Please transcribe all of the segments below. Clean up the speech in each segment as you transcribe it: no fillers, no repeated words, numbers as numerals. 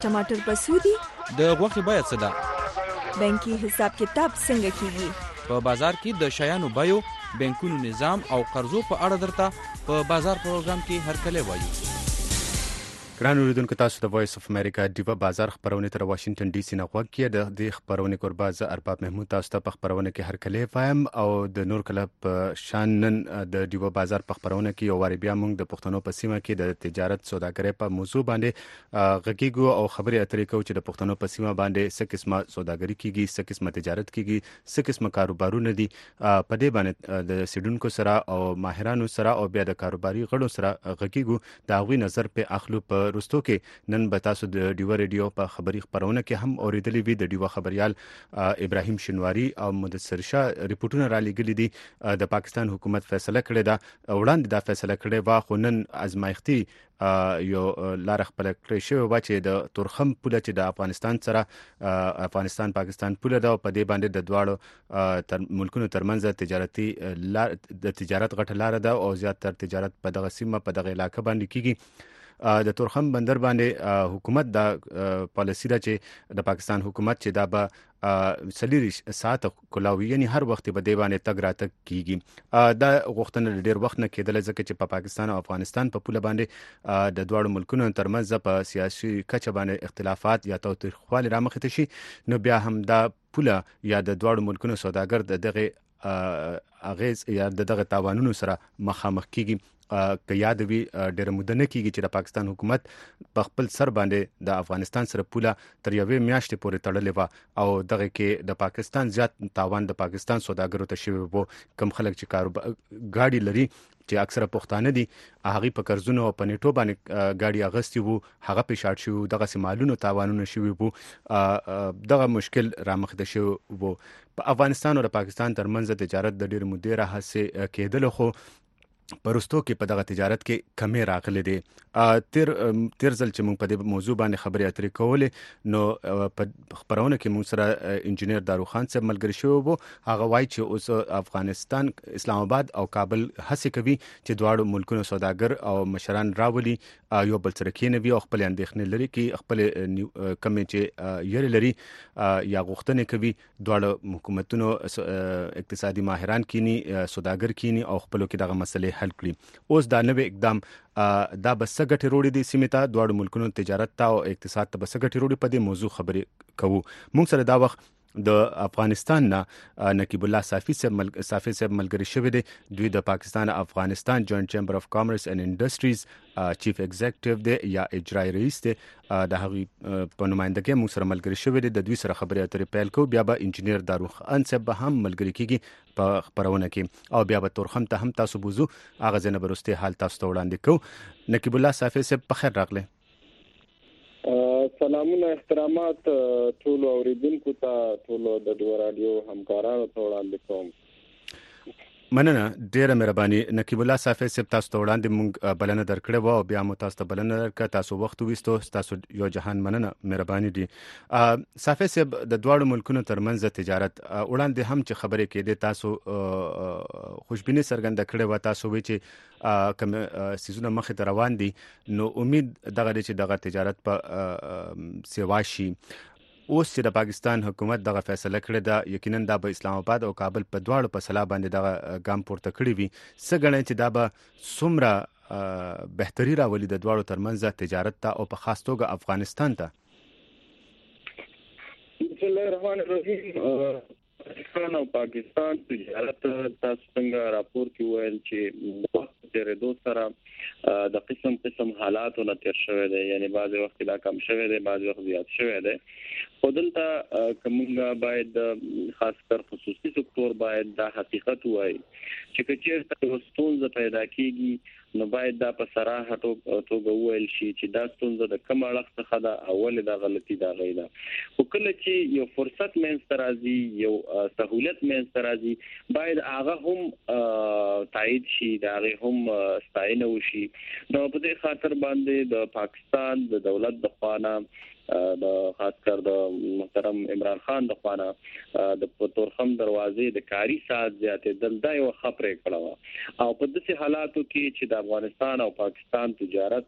ټماټر په سودی د غوښې بیه څه ده؟ بانکي حساب کتاب څنګه کیږي؟ په بازار کې د شیانو بیو، بانکونو نظام او قرضو په اړه درته په بازار پروګرام کې هرکلی وایو. ګران اوریدونکو، تاسو د وایس اف امریکا دیوه بازار خبرونه تر واشنگټن ډي سي نه غوږ کې د دې خبرونه قربا ز ارباب محمود تاسو ته په خبرونه کې هرکلی وایم او د نور کله په شان نن د دیوه بازار په خبرونه کې یو واری بیا موږ د پښتنو په سیمه کې د تجارت سوداګرۍ په موضوع باندې غږیږو او خبرې اترې کوو چې د پښتنو په سیمه باندې څه قسمه سوداګري کیږي، څه قسمه تجارت کیږي، څه قسمه کاروبارونه دي. په دې باندې د سیډونکو سره او ماهرانو سره او بیا د کاروباري غړو سره غږیږو، دا غوي نظر په اخلو. په رستو کې نن به تاسو د ډیو ریډیو په خبري خبرونه کې هم اوریدلې وي. د ډیو خبريال ابراهیم شنواری او مدثر شاه ریپورتونه را لګلې دي. د پاکستان حکومت فیصله کړې ده، وړاندې دا فیصله کړې و، خو نن ازمایښتي یو لار خپل کړی شوی و چې د تورخم پوله چې د افغانستان سره افغانستان پاکستان پوله ده، په دې باندې د دواړو ملکونو ترمنځ تجارتي د تجارت غټه لار ده او زیاتره تجارت په دغه سیمه په دغه علاقې باندې کیږي. د تورخم بندر باندې حکومت دا پالیسی ده چې د پاکستان حکومت چې دا به 40 ساعت کولاوي، یعنی هر وخت به دی باندې تګ راتګ کیږي. دا غوښتنه ډیر وخت نه کېدل ځکه چې په پاکستان او افغانستان په پوله باندې د دواړو ملکونو ترمنځ په سیاسي کچه باندې اختلافات یا توترخوالي رامخته شي، نو بیا هم دا پوله یا د دواړو ملکونو سوداګر دغه اغیز یا دغه تاوانونو سره مخامخ کیږي. که یاد وي ډېر مدنه کیږي چې د پاکستان حکومت په خپل سر باندې د افغانستان سره پوله تر یوې میاشتې پورې تړلې و او دغه کې د پاکستان زیات تاوان د پاکستان سوداګرو ته شوی وو. کم خلک چې کاروبار گاډي لري چې اکثره پښتانه دي، هغه په قرضونو او په نیټو باندې گاډي اغستی وو، هغه په شارټ شو، دغه سیمالونو تاوانونه شوی وو، دغه مشکل رامخته شو وو. په افغانستان او پاکستان ترمنځ تجارت د ډېر مودې راهسه کېدل، خو پرستو کې په دغه تجارت کې کمی راغلي دي. تیر ځل چې موږ په دې موضوع باندې خبرې اترې کولې، نو په خبرونه کې موږ سره انجینیر داروخان صاحب ملګری شو وو. هغه وایي چې اوس افغانستان، اسلام آباد او کابل هڅه کوي چې دواړو ملکونو سوداګر او مشران راولي، یو بل سره کېنوي او خپل اندېښنې لري کې خپل کمې چې یې لري یا غوښتنې کوي دواړو حکومتونو اقتصادي ماهران کینی، سوداګر کینی او خپلو کې دغه مسلې حل کړي. اوس دا نوې اقدام دا بس ګټې وروړي د سیمې ته، دواړو ملکونو تجارت ته او اقتصاد ته بس ګټې وروړي. په دې موضوع خبرې کوو. موږ سره دا وخت د افغانستان نه نقیب الله صافی صاحب ملګری شوی دی. دوی د پاکستان افغانستان جوائنٹ چیمبر اف کامرس اینڈ انډسټریز چیف ایگزیکټیو دی یا اجرایی رئیس دی. د هغه په نمائندګۍ موږ سره ملګری شوی دی. د دوی سره خبرې اترې پیل کوو. بیا به انجینیر داروخان صاحب به هم ملګری کیږي په خبرونه کې او بیا به تورخم ته هم تاسو بوزو. هغه ځنه برسته حال تاسو ته وړاندې کوو. نقیب الله صافی صاحب په خیر راغله. سلامونه احترامات ټول اوریدونکو ته، ټول د ډیو رادیو همکارانو ته وړاندې کوم. مننه، ډیره مهرباني. نقیب الله صافی صاحب تاسو ته وړاندې مونږ بلنه درکړې و او بیا مو تاسو ته بلنه درکړه، تاسو وخت وېستو، تاسو یو جهان مننه، مهرباني دي. صافی صاحب د دواړو ملکونو ترمنځ تجارت وړاندې هم چې خبرې کېدې، تاسو خوشبیني څرګنده کړې و، تاسو وی چې کوم سيزونه مخې ته روان دي، نو امید دغه چې دغه تجارت په سیوا شي. اوس چې د پاکستان حکومت دغه فیصله کړې ده، یقینا دا به اسلام آباد او کابل په دواړو په سلا باندې دغه ګام پورته کړی وي. څه ګڼئ چې دا به څومره بهتري راولي د دواړو ترمنځ تجارت ته او په خاص توګه افغانستان ته؟ بسم الله الرحمن الرحیم. افغانستان او پاکستان تجارت تاسو څنګه راپور کې ویل چې وخت تیرېدو سره د قسم حالاتونه تیر شوی دی، یعنی بعض وخت دا کم شوی دی، بعض وخت زیات شوی دی. خو دلته کومه باید خاص کر خصوصي سکتور باید دا حقیقت وایي چې کچېرته ستونزه پیدا کیږي، نو باید دا په صراحه توګه وویل شي چې دا ستونزه د کوم اړخ څخه ده، اول دا غلطي دا غیدا. خو کله چې یو فرصت منځته راځي، یو سہولت منځته راځي، باید هغه هم تایید شي، دا هغه هم ستاینه وشي. نو په دې خاطر باندې د پاکستان د دولت د خوانه د خاص کر د محترم عمران خان د خوانه د تورخم دروازې د کاری ساعت زیاتې دلته یو خبرې کړه، او په داسې حالاتو کې چې د افغانستان او پاکستان تجارت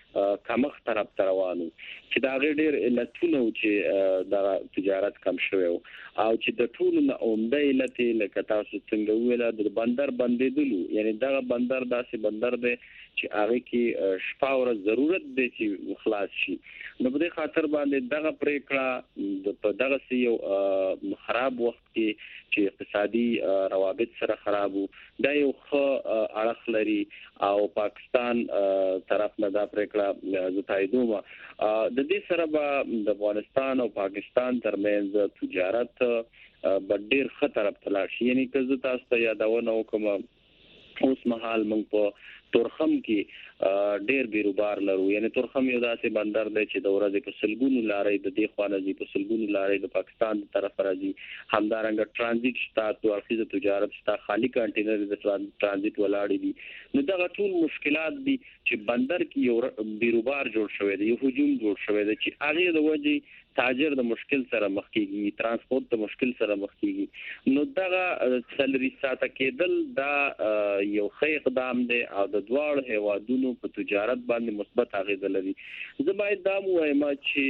کمښت طرف ته روانو چې دا غیر علتونه چې د تجارت کم شوی او چې د ټولو نه عمده علت لکه تاسو څنګه ویل د بندر بندیدلو یعنی دا بندر داسې بندر دی چې هغه کې شپه ورځ ضرورت دی چې خلاص شي نو په دې خاطر باندې دغه پریکړه په دغه یو خراب وخت کې چې اقتصادي روابط سره خراب وو دا یو ښه اړخ لري او پاکستان طرف نه دا پریکړه زتایدوم د دې سره به د افغانستان او پاکستان ترمنځ تجارت ډېر ښه طرف ته لاړ شي یعنی که تاسو ته یادونه وکم اوس مهال موږ په تورخم کې ډېر بیروبار لرو یعنی تورخم یو داسې بندر دی چې د ورځې په سلګونو لارې د دې خوانه دي په سلګونو لارې د پاکستان طرف راځي همدارنګه ترانزیت شته او اخیزه تجارت شته خالی کانټینر د ترانزیت ولاړ دي نو دا ټول مشکلات دي چې بندر کې یو بیروبار جوړ شوی دی یو هجوم جوړ شوی دی چې هغه د وجې تاجر د مشکل سره مخ کیږي ترانسپورت د مشکل سره مخ کیږي نو دا سلري ساته کېدل دا یو ښه اقدام دی او د دواړو هیوادونو په تجارت باندې مثبت اغیزه لري زه باید دا وایم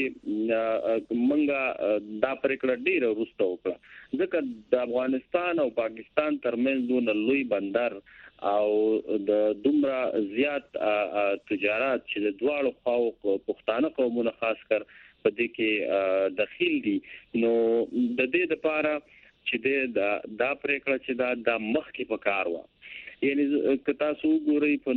چې منګه دا پریکړه ډیره وروسته وکړه ځکه د افغانستان او پاکستان ترمنځ دونه لوی بندر او د دومره زیات تجارت چې د دواړو خواو پښتانه قومونه خاص کر په دې کې داخل دي نو د دې لپاره چې دا پریکړه چې دا مخ کې پکار و یعنی کتا سو ګوري په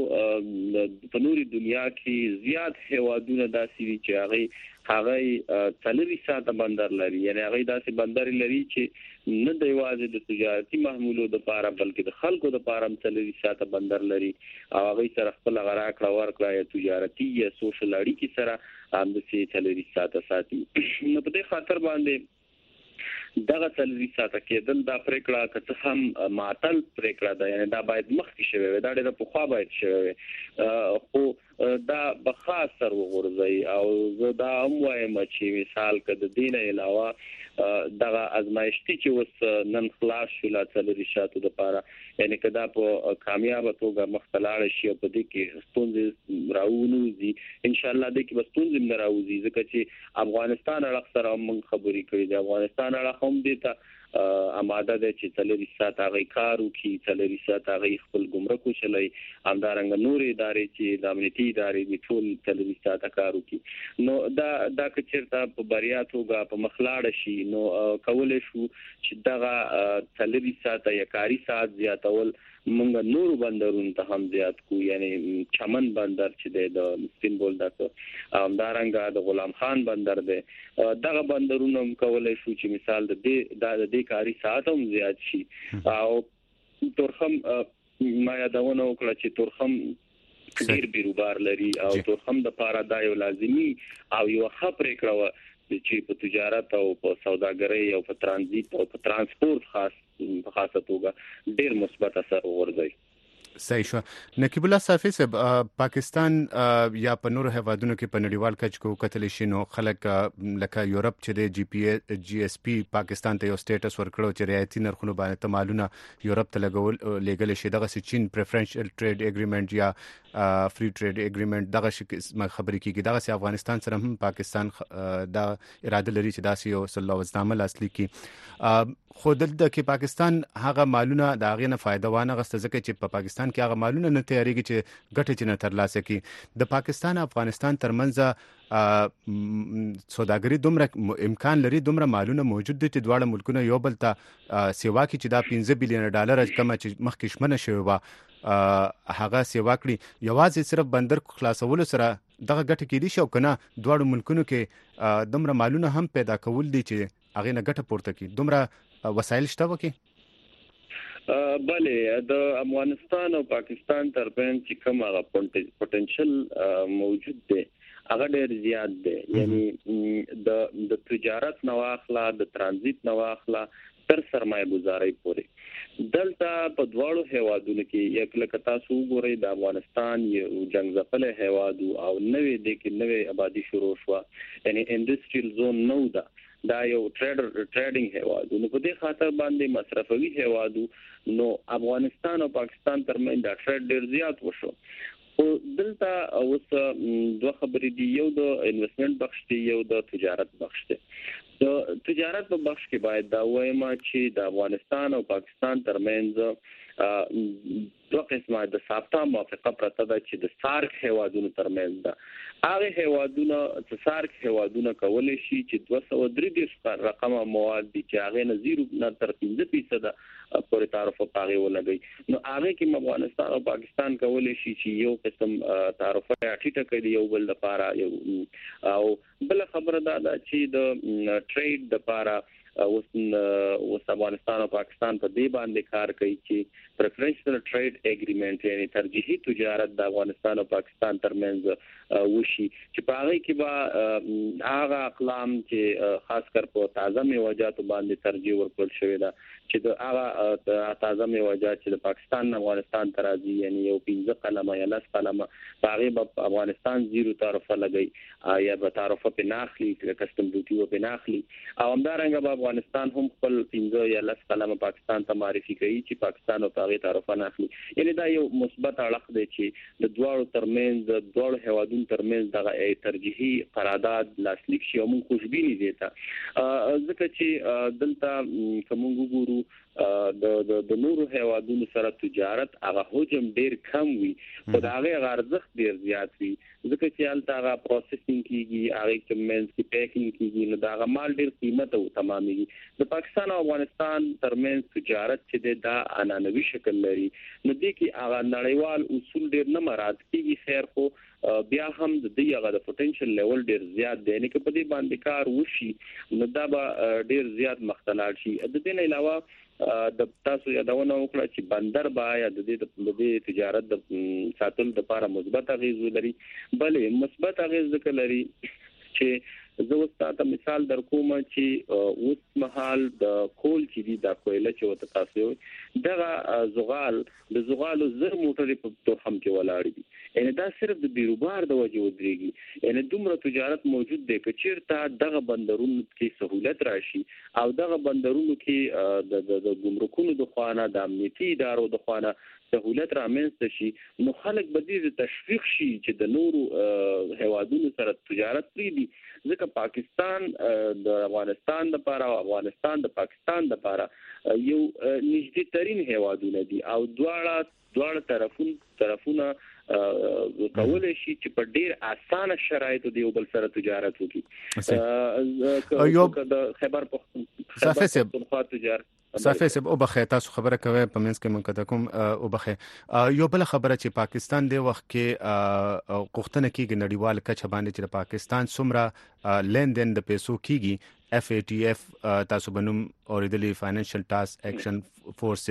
نوري دنیا کې زیات هوادونه داسې چې هغه تلوي ساته بندر لري یعنی هغه داسې بندر لري چې نه د یوازې د تجارتي محمولو د لپاره بلکې د خلکو د لپاره هم تلوي ساته بندر لري او هغه سره خپل غراکړه ورکړه یا تجارتي یا سوشل اړیکې سره هم د سي تلوي ساته ساتي نو په دې خاطر باندې دغه تلوي ساته کېدل دا پریکړه که څه هم معطل پریکړه ده یعنی دا باید مخکې شوی وي دا ډېر په خوا باید شوی وي خو دا به خاص سر وغورځي او زه دا هم وایم چې مثال که د دین علاوه دغه ازمایشتي چې اوس نن خلاص شو لا تلوي ساته د لپاره یعنی که دا په کامیاب توګه مختلاړ شي په دې کې ستونزې راوونوزي ان شاء الله دې کې به ستونزې نه راوځي ځکه چې افغانستان اړخ سره موږ خبرې کړې دي افغانستان اړخ هم دې ته آماده ده چې تلوي ساته غي کارو کې تلوي ساته غي خپل ګمرکو چلای همدارنګ نور ادارې چې د امنیتي ادارې د ټول تلوي ساته کارو کې نو دا کچرته په بریا توګه په مخلاړ شي نو کولای شو چې دغه تلوي ساته یا کاری ساعت زیاتول موږ نور بندرونو ته هم زیات کو یعنی چمن بندر چې د سپینبول دغه همدارنګ د غلام خان بندر دی دغه بندرونو هم کولای شو چې مثال د کاری ساعت هم زیات شي او تورخم ما یادونه وکړه چې تورخم ډیر بیروبار لري او تورخم د پاره دا یو لازمی او یو خبره کړو چې په تجارت او په سوداګرۍ او په ترانزیت او په ترانسپورت خاصه توګه ډیر مثبت اثر ورغی صحیح شو نقیب الله صافی صاحب پاکستان یا په نورو هیوادونو کې په نړیوال کچ کو کتل شي نو خلک لکه یورپ چې د جی اس پی پاکستان ته یو سټیټس ورکړو چې رعایتي نرخونو باندې تمالونه یورپ ته لګول شي دغه چین پریفرنشل ټریډ اګریمنت یا فری ټریډ اګریمنت دغه خبرې کیږي دغه افغانستان سره هم پاکستان دا اراده لري چې داسې یو سلوځنامه لاسلیک کړي خو دلته کې پاکستان هغه مالونه د هغه نه فائدہ وانه غسته ځکه چې په پاکستان کې هغه مالونه نه تیاریږي چې ګټه چې نه ترلاسه کړي د پاکستان او افغانستان ترمنځ سوداګري دومره امکان لري دومره مالونه موجود دي چې دواړه ملکونه یو بل ته سیوا کوي چې دا 15 بلین ډالر کم چې مخکې شمنه شوی و هغه سیوا کړی یوازې صرف بندر خلاصول سره دغه ګټه کېدی شو کنه دواړو ملکونو کې دومره مالونه هم پیدا کول دي چې هغه نه ګټه پورته کړي دومره وسایل شته وکي بله د افغانستان او پاکستان ترمنځ چې کوم هغه پوتنشل موجود دی هغه ډیر زیات دی یعنی د تجارت نواخلا د ترانزیت نواخلا تر سرمایه گزاري پورې دلته په دواړو هیوادونو کې یک لکه تاسو وګورئ د افغانستان یو جنگ ځپل هیواد او نوې د کې نوې آبادی شروع شو یعنی انډستریال زون نو دا یو ټریډینګ هیواد نو په دې خاطر باندې مصرفوي هیواد نو افغانستان او پاکستان ترمنځ دا ټریډ ډیر زیات وشو خو دلته اوس دوه خبرې دي، یو د انویسټمنټ بخش دی، یو د تجارت بخش دی. د تجارت په بخش کې باید دا وایم چې د افغانستان او پاکستان ترمنځ دوه قسمه د ثابته موافقه پرته ده چې د سارک هیوادونو ترمنځ ده. هغه هیوادونه چې سارک هیوادونه کولای شي چې 233 رقمه مواد دي چې هغه نه 0 نه تر 15% پورې تعرفه پاغي ولګي. نو هغه کې افغانستان او پاکستان کولای شي چې یو قسم تعرفه ټیټه کړي یو بل لپاره. او بل خبره ده چې د ټریډ د لپاره اوس افغانستان او پاکستان په دې باندې کار کوي چې پریفرنشل ټریډ اګریمنت یعنی ترجیحي تجارت د افغانستان او پاکستان ترمنځ وشي چې په هغه کې به هغه اقلام چې خاص کر په تازه میوه‌جاتو باندې ترجیح ورکړل شوی دا چې د هغه تازه میوه‌جات چې د پاکستان افغانستان ترازی یعنی یو 15 قلمه یا 10 قلمه هغه په افغانستان 0 تعرفه لګي یا به تعرفه په ناخلي کسٹم ډیوټي په ناخلي. او همدارنګه به افغانستان هم خپل 15 یا 10 قلمه پاکستان ته معرفي کوي چې پاکستان او هغه تعرفه ناخلي. یعنی دا یو مثبت اړخ دی چې د دوه ترمنځ د دوه هیوادونو ترمنځ دغه ترجیحي قرارداد لاسلیک شي او موږ خوشبینی دي ته ځکه چې دلته کوم وګورو د نورو هیوادونو سره تجارت هغه حجم ډیر کم وي خو دا هغه ارزښت ډیر زیات وي ځکه چې هلته هغه پروسیسینګ کیږي هغه کمنټس کی پیکینګ کیږي نو دا هغه مال ډیر قیمت او تمامېږي. د پاکستان او افغانستان ترمنځ تجارت چې دا انانوي شکل لري نو دې کې هغه نړیوال اصول ډیر نه مراعات کیږي. خیر خو بیا هم د دې هغه د پوتنشل لیول ډیر زیات دی نه کې په دې باندې کار وشي نو دا به ډیر زیات مختلف شي. د دې نه علاوه د تاسو یادونه وکړه چې بندر باید د دې تجارت د ساتل د لپاره مثبت اغیز لري بلې مثبت اغیز لري چې زه اوس تاسو مثال درکوم چې اوس مهال د کول چې دی د کویله چې وته تاسو دغه زغال زر موټرې په توخم کې ولاړ دي ان دا صرف د بیروبار د وجه ودرېږي ان دومره تجارت موجود دی چې چیرته دغه بندرونو کې سہولت راشي او دغه بندرونو کې د ګمرکونو د خوانه د امنیتي ادارو د خوانه سہولت رامنځته شي نو خلک به دې تشویق شي چې د نورو هیوادونو سره تجارت پریدي ځکه پاکستان د افغانستان لپاره او افغانستان د پاکستان لپاره یو نږدې ترين هیوادونه دي او دواړه طرفونه کولای شي چې په ډیر اسانه شرایطو دی بل سره تجارت وکړي. یو د خبر په تجارت صافي سب او بخې تاسو خبره کوي په منځ کې منکته کوم او بخې یو بل خبره چې پاکستان د وخت کې غوښتنه کیږي نړیوال کچ باندې چې پاکستان څومره لندن د پیسو کیږي FATF تاسو بنوم اوریدلی فاینانشل ټاسک ایکشن فورس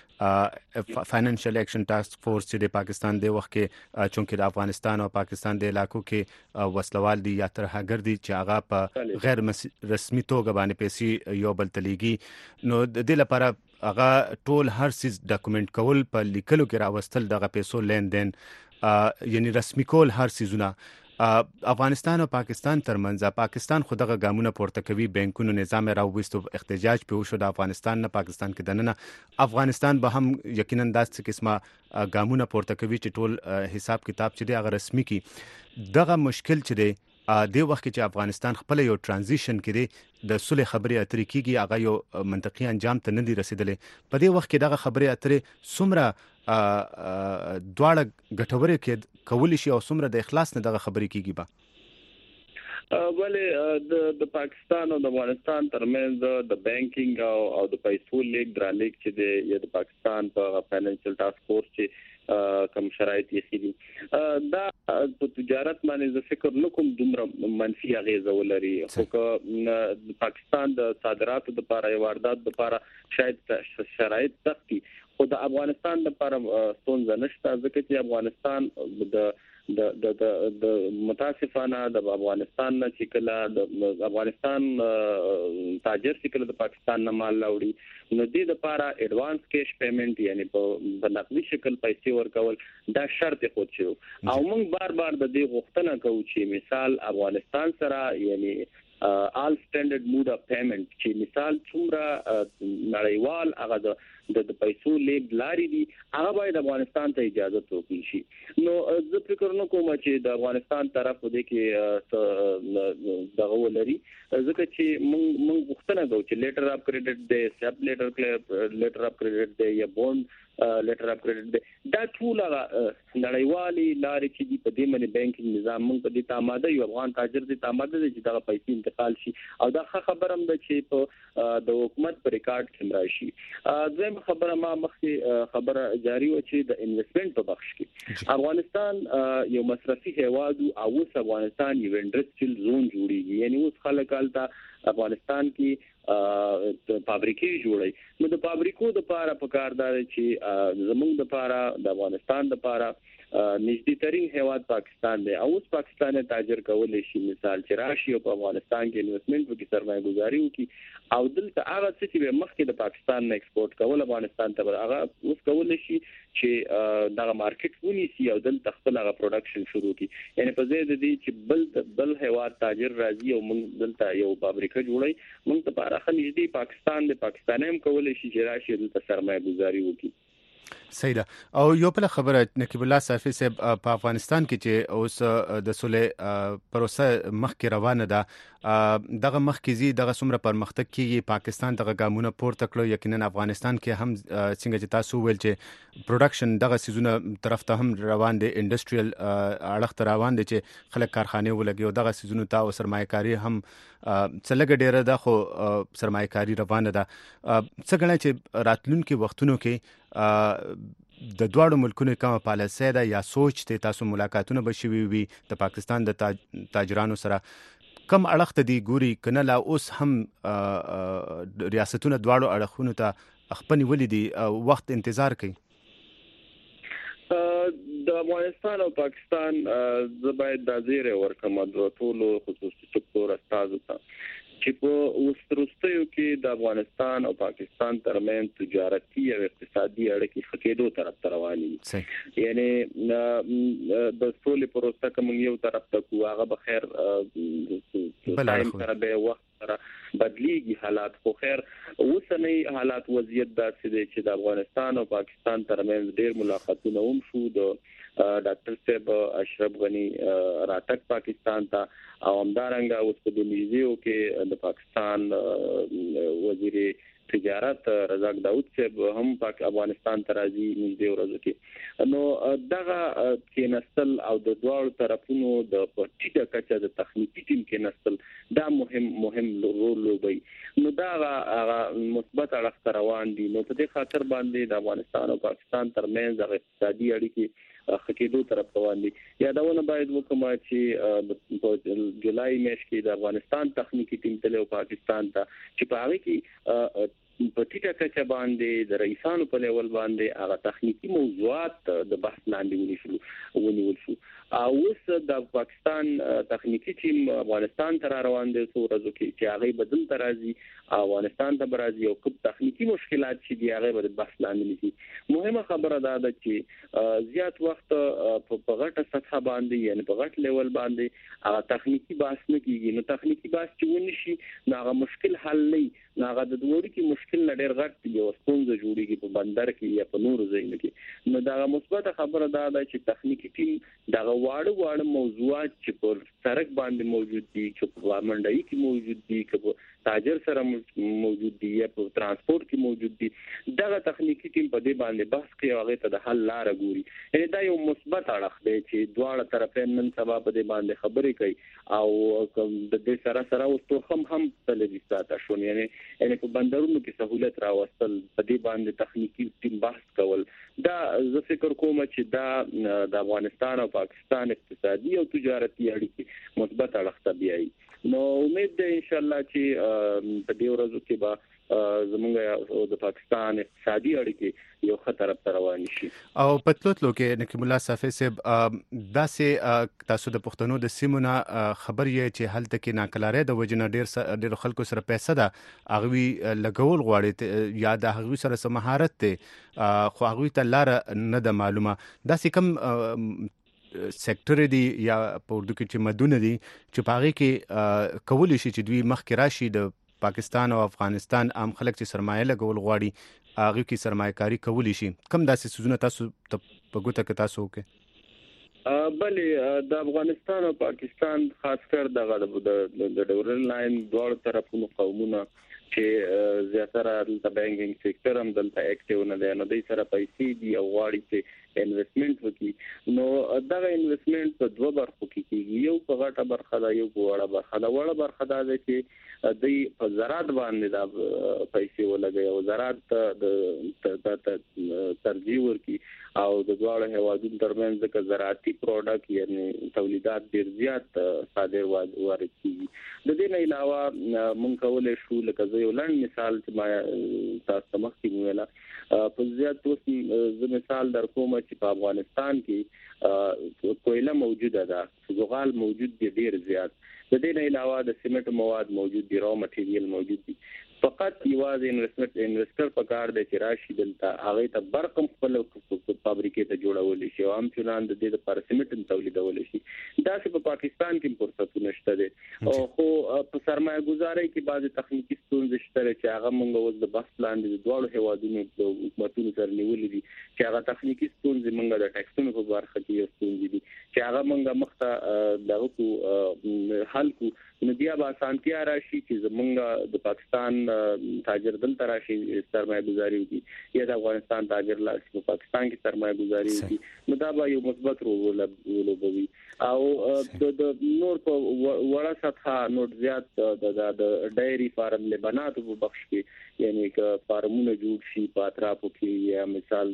چې فاینانشل ایکشن ټاسک فورس چې د پاکستان د وخت کې چونکه د افغانستان او پاکستان د علاقو کې وسلوال دي یا ترهګر دي چې هغه په غیر رسمي توګه باندې پیسې یو بل تلیږي نو د دې لپاره هغه ټول هر سیس ډاکومېنټ کول په لیکلو کې راوستل دغه پیسو لیندین یعنی رسمي کول هر سیزونه افغانستان او پاکستان ترمنځ پاکستان خو دغه ګامونه پورته کوي بانکونو نظام راوستو احتجاج په وشو د افغانستان نه پاکستان کې دننه افغانستان به هم یقینا داسې قسمه ګامونه پورته کوي چې ټول حساب کتاب چې دی هغه رسمي کی دغه مشکل چې دی د وخت چې افغانستان خپل یو ترانزیشن کړي د صلح خبرې اترې کیږي هغه یو منطقي انجام ته نه دی رسیدلې په دې وخت کې دغه خبرې اترې څومره دواړه ګټورې کې کولی شي او څومره د اخلاص نه دغه خبرې کیږي به ولې د پاکستان او د افغانستان ترمنځ د بانکینګ او د پیسو لیک درلیک چې د پاکستان په فاینانشل ټاسک فورس چې کوم شرایط یې خېدي دا په تجارت باندې زه فکر نکوم دومره منفي اغیزه ولري خو د پاکستان د صادراتو لپاره واردات لپاره شاید شرایط سختي خو د افغانستان لپاره ستونزه نشته ځکه چې افغانستان د متاسفانه د افغانستان نه چې کله د افغانستان تاجر چې کله د پاکستان نه مال راوړي نو دې لپاره ایڈوانس کیش پیمنٹ یعنی په نقدي شکل پیسې ورکول دا شرط خود شو او موږ بار بار د دې غوښتنه کوو چې مثال افغانستان سره یعنی آل سټانډرډ مود اف پیمنٹ چې مثال څومره نړیوال هغه د پیسو لیږد لارې دي هغه باید افغانستان ته اجازه ورکړي شي. نو زه فکر نه کوم چې د افغانستان طرف دې کې دغه ولري ځکه چې موږ غوښتنه کوو چې لیټر اف کریډټ دی سب لیټر اف کریډټ دی یا بوند لیټر اف کریډټ دی دا ټول نړیوالي لارې چې په دې باندې بانکینګ نظام موږ په دې تاماده یو افغان تاجر دې تاماده چې دا پیسې انتقال شي او دا خبره هم ده چې په د حکومت پر ریکارډ کې راشي. دویم خبره ما مخکې خبره جاری و چې د انویسټمنټ په بخش کې افغانستان یو مصرفي هیواد او اوس افغانستان یو انډستریل زون جوړیږي یعنی اوس خلک حالت افغانستان کې فابریکې جوړي نو د فابریکو د لپاره پکاردار چې زموږ د لپاره د افغانستان د لپاره نږدې ترين هیواد پاکستان دی او اوس پاکستان تاجر کولای شي مثال چې راشي او په افغانستان کې انویسټمنټ وکړي سرمایه گذاري وکړي او دلته هغه څه چې مخکې د پاکستان نه ایکسپورټ کول افغانستان ته هغه اوس کولای شي چې دغه مارکیټ ونیسي او دلته خپل هغه پروډکشن شروع کړي یعنی په ځای د دې چې بل هیواد تاجر راځي او موږ دلته یو فابریکه جوړي موږ ته لپاره خنځدي پاکستان د پاکستان هم کولای شي چې راشي دلته سرمایه گذاري وکړي. صحیح ده. او یو بل خبره نقیب الله صافی صاحب په افغانستان کې چې اوس د سولې پروسه مخکې روانه ده دغه مخکې دغه څومره پرمختګ کیږي پاکستان دغه ګامونه پورته کړو یقینا افغانستان کې هم څنګه چې تاسو ویل چې پروډکشن دغه سيزونه طرف ته هم روان دي انډستریل اړخ ته روان دي چې خلک کارخانه ولګي او دغه سيزونه ته سرمایه‌کاري هم څلګ ډیره ده خو سرمایه‌کاري روانه ده څنګه چې راتلونکي وختونو کې د دواړو ملکونو کومه پالیسي ده یا سوچ ته تاسو ملاقاتونه به شوي وي د پاکستان د تاجرانو سره کم اړخ ته دی ګوري کنه لا اوس هم ریاستونه دواړو اړخونو ته خپل ولې دي وخت انتظار کوي. د افغانستان او پاکستان زباید د زیره ورکم د ټولو خصوصي سکتور استازو ته چې په وسترستیو کې د افغانستان او پاکستان ترمن تجارتي او اقتصادي اړیکې خکېدو طرف ته روانې یعنی د سولې پروسه کوم یو طرف ته هغه به خیر ټایم سره به وخت سره بدلیږي حالات خو خیر اوسنۍ حالات وضعیت داسې دی چې د افغانستان او پاکستان ترمن ډېر ملاقاتونه هم شو د ډاکټر صاحب اشرف غنی راتګ پاکستان ته او همدارنګه اوس په دنیزیو کې د پاکستان وزیر تجارت رزاق داود صاحب هم افغانستان ته راځي نږدې ورځو کې نو دغه کې نسل او د دوه طرفونو د پټیټه کچه د تخنیکی ټیم کې نسل دا مهم رول لوبي نو دا هغه مثبت اړخ روان دي نو په دې خاطر باندې د افغانستان او پاکستان ترمنځ د اقتصادي اړیکې خکېدو طرف روان دي یادونه باید وکړم چې په جولای میاشت کې د افغانستان تخنیکی ټیم تل او پاکستان ته چې په هغه کې په ټیټه کچه باندې د رئیسانو په لیول باندې هغه تخنیکی موضوعات د بحث لاندې ونیول شو او اوس د پاکستان تخنیکی ټیم افغانستان ته روان دي څو ورځې کې چې هغه بدل ترازی افغانستان ته برازي او کوم تخنیکی مشکلات چې دی هغه د بحث لاندې نشي. مهمه خبره ده چې زیات وخت په غټه سطح باندې یعنی په غټ لیول باندې هغه تخنیکی بحث نه کیږي نو تخنیکی بحث چې ونشي هغه مشکل حل نه هغه د دوړي کې مشکل لډیر غټ دی او ستونزه جوړیږي په بندر کې یا په نورو ځایونو کې نو دا مثبت خبره ده چې تخنیکی ټیم دا واړه موضوعات چې په سرک باندې موجود دي چې په منډای کې موجود دي چې په تاجر سره موجود دي یا په ترانسپورت کې موجود دي دا تخنیکی ټیم په دې باندې بحث کوي او هغه ته د حل لار ګوري یعنی دا یو مثبت اړخ دی چې دواړه طرفین نن سبا په دې باندې خبرې کوي او د دې سره اوس هم تللی ساته شو یعنی په بندرونو کې سہولت راوستل په دې باندې تخنیکی ټیم بحث کول دا زه فکر کوم چې دا د افغانستان او پاکستان اقتصادي او تجارتي اړیکې مثبت اړخ ته بیاي نو امید ده ان شاء الله چې په دې ورځو کې به زمونږ د پاکستان اقتصادي اړیکې یو خطر پر روان شي او پتلوتلو کې نقیب الله صافی صاحب داسې تاسو د پښتنو د سیمونه خبر یې چې هلته کې ناکلارې د وجنه ډېر خلکو سره پیسې ده هغه لګول غواړي یا د هغه سره سم مهارت ته خو هغه ته لار نه د معلومه داسې کم سېکټر دي یا په اردو کې چې مدونه دي چې پاغي کې کولی شي چې دوی مخکې راشي د پاکستان او افغانستان عام خلک چې سرمایه لګول غواړي هغه کې سرمایه‌کاري کولی شي کم داسې سوزونه تاسو په ګوته کې تاسو وکړي بلې د افغانستان او پاکستان خاص کر د ډورن لاین دوه طرفونو قومونه چې زیاتره د بانکینګ سېکټر هم دلته اکټیو نه دي نو د سره پیسې دی او غواړي چې انویسټمنټ وکړي نو دا انویسټمنټ په دوه برخو کې کیږي یو په غټه برخه دا یو په وړه برخه دا وړه برخه دا ده چې د په زراعت باندې دا پیسې ولګي او زراعت د ترجیح ورکړي او د دوه هوادونو ترمنځ د زراعتي پروډکټ یعنی تولیدات ډیر زیات صادر وارد کیږي د دې نه علاوه مونږ کولای شو لکه یو لنډ مثال چې ما تاسو مخکې ویلا په زیات اوس مثال در کوم چې په افغانستان کې کویله موجوده ده زغال موجود دی ډیر زیات د دې نه علاوه د سیمنټ مواد موجود دي را مټیریل موجود دي فقط یوازې انویسټر په کار دی چې راشي دلته هغه ته برقم خپل فابریکې ته جوړول شي او هم چنان د دې لپاره سیمنټ تولیدول شي دا چې په پاکستان کې فرصتونه شته دي او خو په سرمایه گذاري کې بعض تخنیکی ستونزې شته چې هغه موږ اوس د بحث لاندې د دوه هوادونو د حکومتونو سره نیولې دي چې هغه تخنیکی ستونزې موږ د ټیکسونو په برخه کې ستونزې دي چې هغه موږ مخته دغه حل کو نو بیا به اسانتیا راشي چې زمونږ د پاکستان تاجر دلته راشي سرمایه گذاري وکړي یا د افغانستان تاجر لاشي په پاکستان کې سرمایه گذاري وکړي نو دا به یو مثبت رول ولوبوي او د نور په وړه سطح نور زیات د ډایری فارم لبنات په بخش کې یعنی ک فارمونه جوړ شي په اطرافو کې یا مثال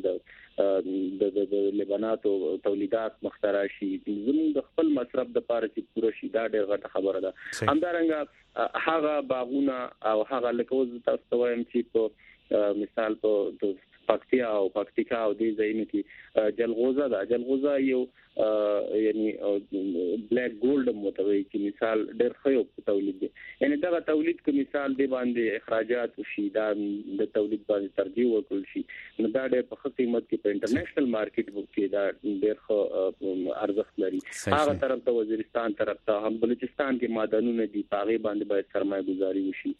د لبناتو تولیدات مختراشي زموږ د خپل مصرف د پاره چې پوره شي دا ډېر غټه خبره ده همدارنګه هغه باغونه او هغه لکه تاسو وایم چې په مثال په پکتیا او پکتیکا او دې ځایونو کې جلغوزه یو یعنی بلیک ګولډ متوي چې مثال ډېر ښه تولید دي یعنی دا تولید کې مثال دی باندې اخراجات وشي دا د تولید باندې ترجیح ورکول شي نو دا ډېر په قیمت کې په انټرنیشنل مارکیټ کې دا ډېر ښه ارزښت لري هغه طرف ته وزیرستان طرف ته هم بلوچستان کې معدنونه دي پاغي باندې باید سرمایه گذاري وشي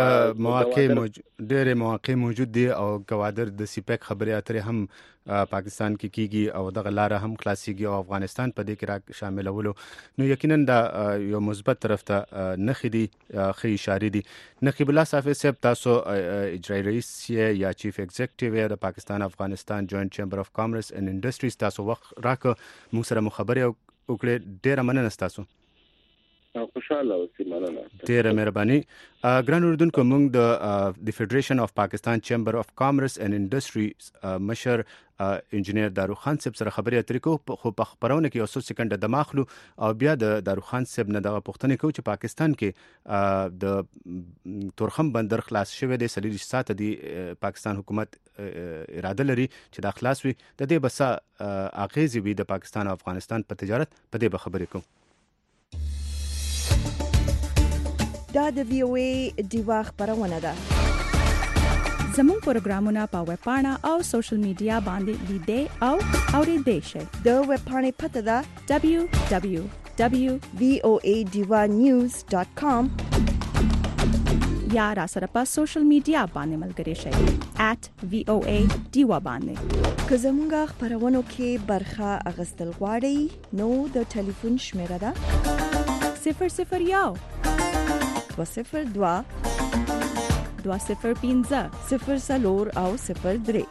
ډېر مواقع موجود دي او گوادر د سیپک خبري اترې هم پاکستان کې کیږي او دغه لار هم خلاصيږي او افغانستان په دې کې را شاملولو نو یقینا دا یو مثبت طرف ته نخې دي خې اشاره دي نقیب الله صافی صاحب تاسو اجرایی رئیس یا چیف ایگزیکټیو د پاکستان افغانستان جوائنٹ چیمبر اف کامرس اینڈ انډستریز تاسو وخت راکه موږ سره مخابره وکړه ډیره مننه تاسو خوشاله اوسئ مننه ډیره مهرباني ګران اوردونکو موږ د فدریشن اف پاکستان چیمبر اف کامرس اینڈ انډستریز مشر انجینیر داروخان صاحب سره خبرې اترې کوو خو په خبرونه کې اوس سکند د ماخلو او بیا د داروخان صاحب نه دغه پوښتنه کوي چې پاکستان کې د تورخم بندر خلاص شوی دی 30 ساعت دی پاکستان حکومت اراده لري چې دا خلاص وي د دې بس اغیز وي د پاکستان او افغانستان په تجارت په دې خبرې کوو دا د وی او ای دیوا خبرونه ده زموږ پروګرامونه په ویب پاڼه او سوشل میډیا باندې لیدئ او اوریدئ شئ د ویب پاڼې پته ده www.voanews.com یا را سره په سوشل میډیا باندې ملګري شئ @voa دیوا باندې که زموږ خبرونو کې برخه اغستل غواړئ نو د ټلیفون شمیره ده 001 202 205 04 او 03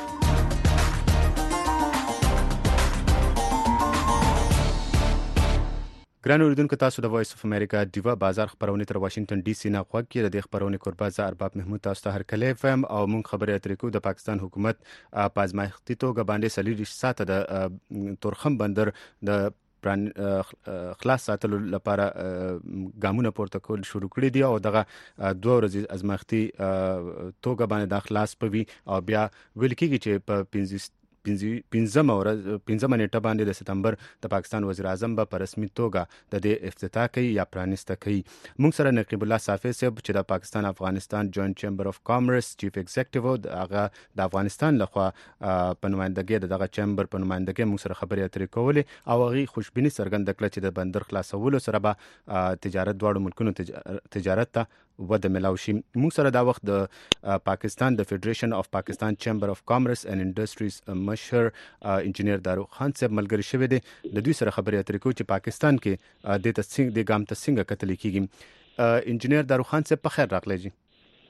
ګران اوریدونکو تاسو د وایس اف امریکا دیوا بازار خبرونه تر واشنگټن ډي سي نه غوږ کې د خبرونه قربا ز ارباب محمود تاسو ته هر کله فهم او مونږ خبرې اترې کوو د پاکستان حکومت پازمایختي توګه باندې سلیری ساته د تورخم بندر د خلاص ساتلو لپاره ګامونه پورته کول شروع کړی دي او دغه 2 ورځې ازمایختي توګه باندې د خلاص پوي او بیا ویل کېږي چې په 15 نیټه باندې د سپتمبر د پاکستان وزیر اعظم په رسمي توګه د دې افتتاح کوي یا پرانسته کوي. موږ سره نقیب الله صافی صاحب چې د پاکستان افغانستان جوائنٹ چیمبر اف کامرس چیف ایگزیکټیو هغه د افغانستان لخوا په نمائندګۍ دغه چیمبر په نمائندګۍ موږ سره خبرې اترې کولې او هغه خوشبیني څرګنده کړه چې د بندر خلاصولو سره به تجارت دواړو ملکونو تجارت ته وده ملاو شي. موږ سره دا وخت د پاکستان د فدریشن اف پاکستان چیمبر اف کامرس اینڈ انډستریز مشر انجینیر دارو خان صاحب ملګری شوی دی. د دوی سره خبرې اترې کوو چې پاکستان کې د تسنګ د ګام تسنګ کتل کیږي. انجینیر دارو خان صاحب په خیر راغلی جی.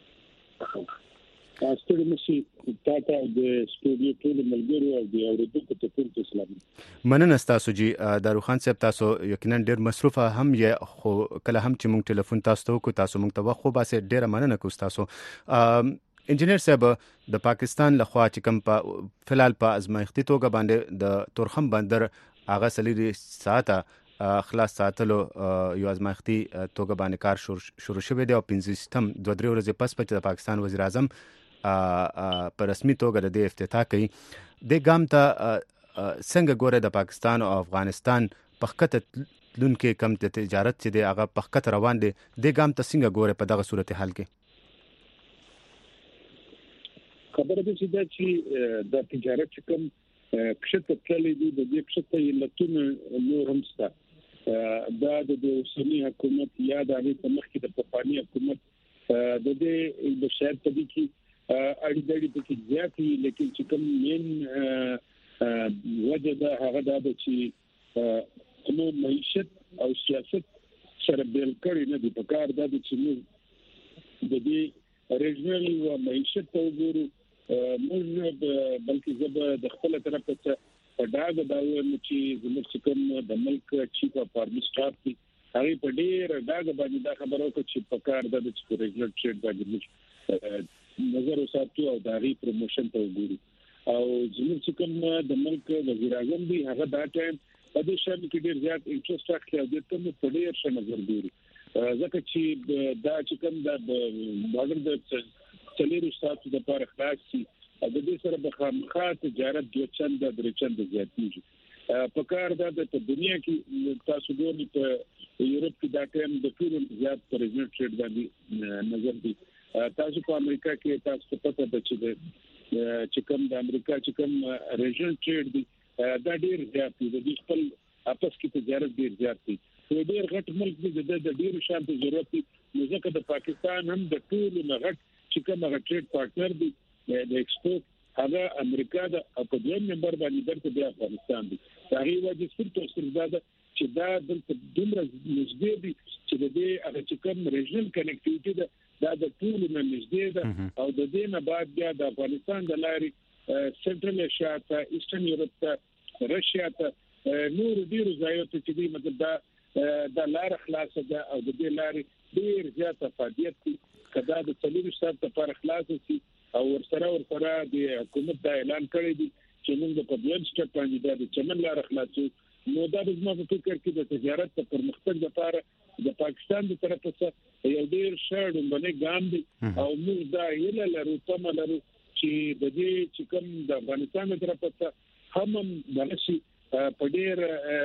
ستړي مشي تاته د سټوډیو ټول ملګرو او د اوریدونکو ته ټول سلام. مننه تاسو جی. دارو خان صاحب تاسو یقینا ډیر مصروفه هم یې، خو کله هم چې موږ ټلیفون تاسو ته وکړو تاسو موږ ته وخت خو باسه ډیره مننه کوم تاسو. انجینیر صاحب د پاکستان لخوا چې کوم په فلال په ازمایښتي توګه باندې د تورخم بندر هغه سلیری ساعته خلاص ساتلو یو ازمایښتي توګه باندې کار شروع شوی دی او 15 سپتمبر 2-3 ورځې پس د پاکستان وزیر اعظم په رسمي توګه د افتتاح کوي. د ګام ته څنګه ګوره د پاکستان او افغانستان پخکته لونکې کم د تجارت چې دی هغه پخکته روان دی، د ګام ته څنګه ګوره په دغه صورتحال کې؟ خبره ده چې دا چې د تجارت کوم کښته تللی دی د دې کښته علتونه نور هم شته. دا د اوسني حکومت یا د هغې مخکې د پخواني حکومت د دې د شاید په دې کې اړیدړي پکې زیاتې، لیکن چې کوم مین وجه ده هغه دا ده چې نو معیشت او سیاست سره بیل کړي نه دي. په کار دا ده چې موږ د دې ریجنل او معیشت ته وګورو. موږ بلکې زه د خپل طرف څخه په ډاګه دا وایم چې زموږ کوم د ملک چیف اف آرمي سټاف دی هغه په ډیر ډاګه باندې دا خبره وکړه چې په کار دا چې ریجنل ټریډ باندې نظر وساتو او د غي پروموشن ته وګورو. او زموږ کوم د ملک وزیر اعظم دی هغه دا ټایم په دې شان کې ډیر زیات انټرست راکړي او د ته په ډیر ښه نظر ګوري، ځکه چې دا چې کوم د بارډر د څلورو ساعتو د لپاره خلاص شي او د دې سره به خامخا تجارت د چند درې چند زیاتېږي. په کار دا د دنیا کې تاسو ګورئ په یورپ کې دا ټایم د ټول زیات پرېزنټ ټریډ باندې نظر دی. تاسو په امریکا کې تاسو ته پته ده چې کوم د امریکا چې کوم ریجنل ټریډ دی دا ډیر زیات دی، د خپل اپس کې تجارت ډیر زیات دی. په ډیر غټ ملک دی د ډیر شانته ضرورت دی، نو ځکه د پاکستان هم د ټول غټ چې کوم ټریډ پارټنر دی د ایکسپورت هغه امریکا ده او په دویم نمبر باندې درته بیا افغانستان دی. دا هی وجه صرف دا ده چې دا د دومره نږدې دي چې د دې هغه چې کوم ریجنل کنیکټیویټي ده دا د ټول نه نږدې ده او د دې نه بعد بیا د افغانستان د لارې سنټرل ایشیا ته ایسټرن یورپ ته رشیا ته نور ډیر ځایو ته چې دی مطلب دا لار خلاصه ده او د دې لارې ډیر زیات افادیت دي. کدا د څلورو ساعت لپاره خلاص شي او ورسره د حکومت دا اعلان کړی دی چې موږ په دویم سټپ باندې د چمن لار خلاصو، نو دا د زما په فکر کې د تجارت په پرمختګ لپاره د پاکستان د طرفه څخه یو ډیر ښه ډومبني ګام دی او موږ دا یله لرو تمه لرو چې د دې چې کوم د افغانستان د طرفه څخه هم دغه په ډیر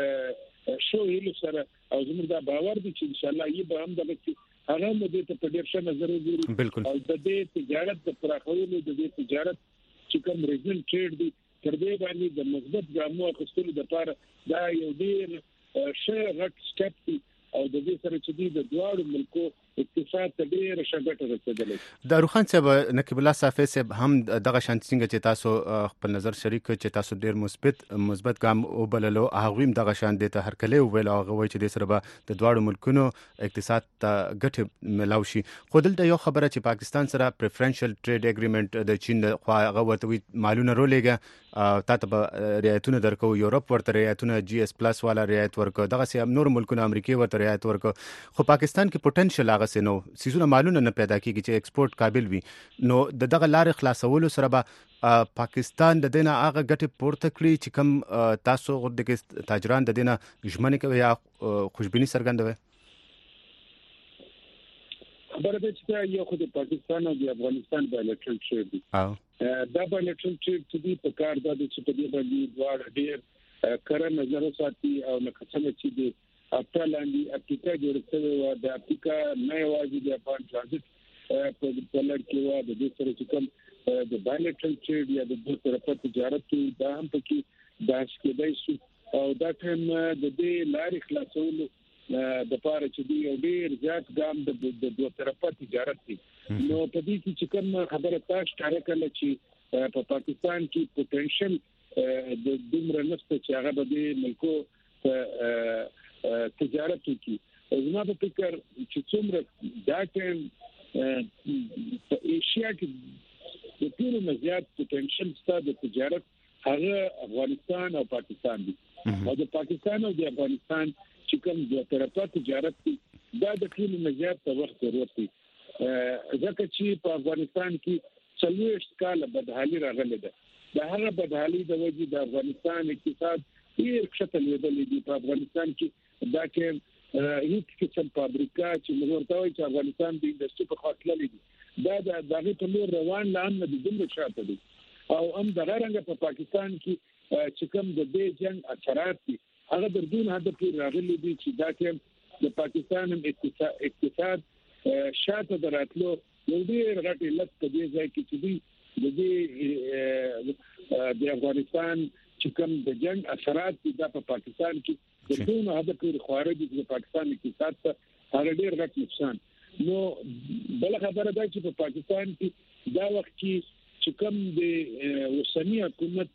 شو هیله سره او زموږ دا باور دی چې ان شاء الله یې به هم دغه هغه مدې ته په ډیر ښه نظر وګوري او د دې تجارت د پراخولو د دې تجارت چې کوم ریجنل ټریډ دی تر دې باندې د مثبت ګامو اخیستلو لپاره دا یو ډیر ښه غټ سټپ دی او د دې سره چې د دواړو ملکو اقتصاد ته ډېر شګټه رسېدلې. دارو خان صاحب نقیب الله صافی صاحب هم دغه شان څنګه چې تاسو خپل نظر شریک چې تاسو ډېر مثبت ګام وبللو هغه هم دغه شان د هرکلی ویل هغه وایي چې د سره به د دواړو ملکونو اقتصاد ته ګټه ملاو شي. خو دلته یو خبره چې پاکستان سره پریفرنشل ټریډ اګریمنت د چین خو هغه ورته مالونه رولېږي تاسو به رعایتونه درکو، یورپ ورته رعایتونه جی اس پلس والا رعایت ورکو، دغه سي نور ملکونه امریکای ورته رعایت ورکو، خو پاکستان کې پوتنشل هغه سينو سيزونه مالونه نه پیدا کیږي چې ایکسپورت قابل وي. نو دغه لارې خلاصولو سره به پاکستان د دینه هغه ګټه پورته کړی چې کوم تاسو غوډه تاجران د دینه ژمنه کوي یا خوشبيني څرګندوي. خبره ده چې یو خو د پاکستان او د افغانستان بایلټرل ټریډ دی دا بایلټرل ټریډ چې دی په کار د چې په دې باندې دواړه ډېر کره نظر ساتي او لکه څنګه چې د افغانستان افریقا جوړښت او د افریقا نه یوازې د افغان ترانزیت په لړ کې و د دې سره چې کوم د بایلټرل ټریډ یا د دوه طرفه تجارت دا هم پکې داش کېدای شي او دا ټیم د دې لارې خلاصولو د پاره چې دی یو ډیر زیات ګام د دوه طرفه تجارت دی نو په دې کې چې کوم خبره تاسو ښکاره کړل چې په پاکستان کې پوتنشل د دومره نسبت چې هغه د ملکو تجارت کوي زما په فکر چې څومره دا ټیم په ایشیا کې د ټولو نه زیات پوتنشل ستاسو د تجارت هغه افغانستان او پاکستان دي او د پاکستان او د افغانستان چې کوم د طرفه تجارت دا د ټولو نه زیات وخت ضرورت دی ځکه چې په افغانستان کې 40 کال بدحالي راغله ده د هغه بدحالي د وجې د افغانستان اقتصاد ډیر ښه لیدل دي په افغانستان کې دا کې هیڅ قسم فابریکا چې موږ ورته وایو چې افغانستان د انډستری په خاطر لري دا د دغه په لور روان لامل د دومره شاته دي او هم د غرنګ په پاکستان کې چې کوم د دې جنگ اثرات دي هغه د دون هدف راغلي دي چې دا کې د پاکستان اقتصاد شاته دراتلو یو ډیر غټ علت په دې ځای کې چې د افغانستان چې کوم د جنگ اثرات دي د پاکستان کې د دون هدف خارج د پاکستان اقتصاد ته هغه ډیر غټ نقصان نو بل خبره ده چې په پاکستان کې دا وخت چې کوم د وسنی حکومت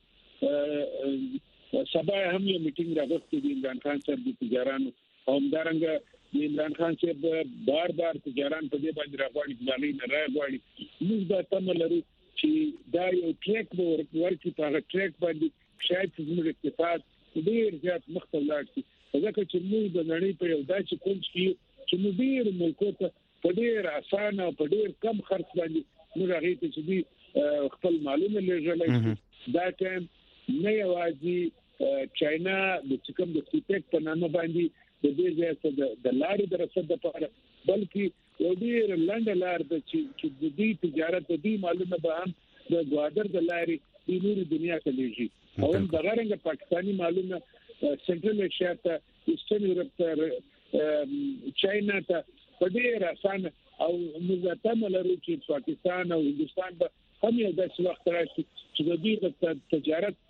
سبا هم یو میټینګ راغوښتي د عمران خان صاحب د تجارانو او همدارنګه د عمران خان صاحب بار تجاران په دې باندې راغواړي چې باندې نه راغواړي موږ دا تم لرو چې دا یو ټریک ورکړي په هغه ټریک باندې شاید زموږ اقتصاد ډیر زیات مخته لاړ شي ځکه چې موږ د نړۍ په یو داسې کونج کې چې موږ ډیر ملکو ته په ډیر اسانه او په ډیر کم خرڅ باندې موږ هغه ته چې خپل معلومه لږه دا ټیم نه یوازې چاینا د کوم د سپیک په نامه باندې د دې ځای د لارې د رسد لپاره بلکې یو ډیر لنډ لار د چې د دې تجارت د دې معلومه به هم د ګوادر د لارې د نوري دنیا ته لېږي او د غرنګ پاکستانی معلومه سنټرل ایشیا ته ایسټرن یورپ ته چاینا ته په ډیر اسانه او موږ ته لرو چې پاکستان او هندستان به هم یو داسې وخت راشي چې د دې تجارت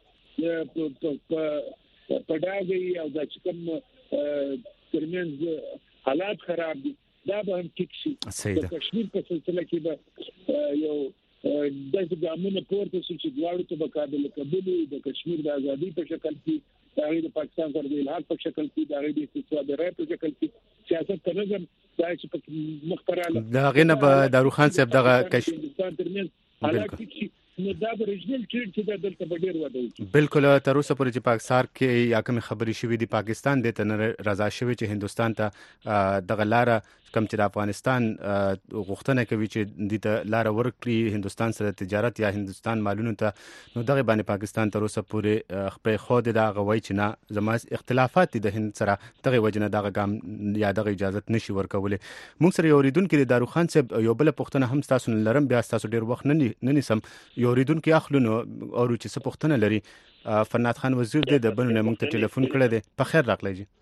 په ډاګي او د چکم ترمنځ حالات خراب دي دا به هم ټیک شي د کشمیر په سلسله کې به یو د ګامونو پورته شي چې دواړو ته مقابله قبول د کشمیر د ازادي په شکل کې د پاکستان سره د الحاق په شکل کې د اقتصاد رای په شکل کې سیاست په نظم دا چې په مختراله دا غنه به داروخان صاحب دغه کشمیر ترمنځ حالات ټیک نو دا د ریجنل ټریډ چې د دلته ډېر وده وکړي بالکل تر اوسه پورې چې پاکستان کې یا کوم خبري شوې دي پاکستان د تن رضا شوی چې هندستان ته د غلاره کم چې د افغانستان غوښتنه کوي چې د ته لار ورکړي هندستان سره تجارت یا هندستان مالونو ته نو دغه باندې پاکستان تر اوسه پورې خپل خود د غوي چې نه زما اختلافات د هند سره دغه وجنه دغه ګام یا دغه اجازه نشي ورکولې موږ سره یوریدونکو د داروخان صاحب یو بل پښتنه هم تاسو لرم بیا تاسو ډیر وخت نه نیسم یوریدونکو اخلونو او چې څه پښتنه لري فرناد خان وزیر د بنونه موږ ته ټلیفون کړی دی په خیر راغلی جی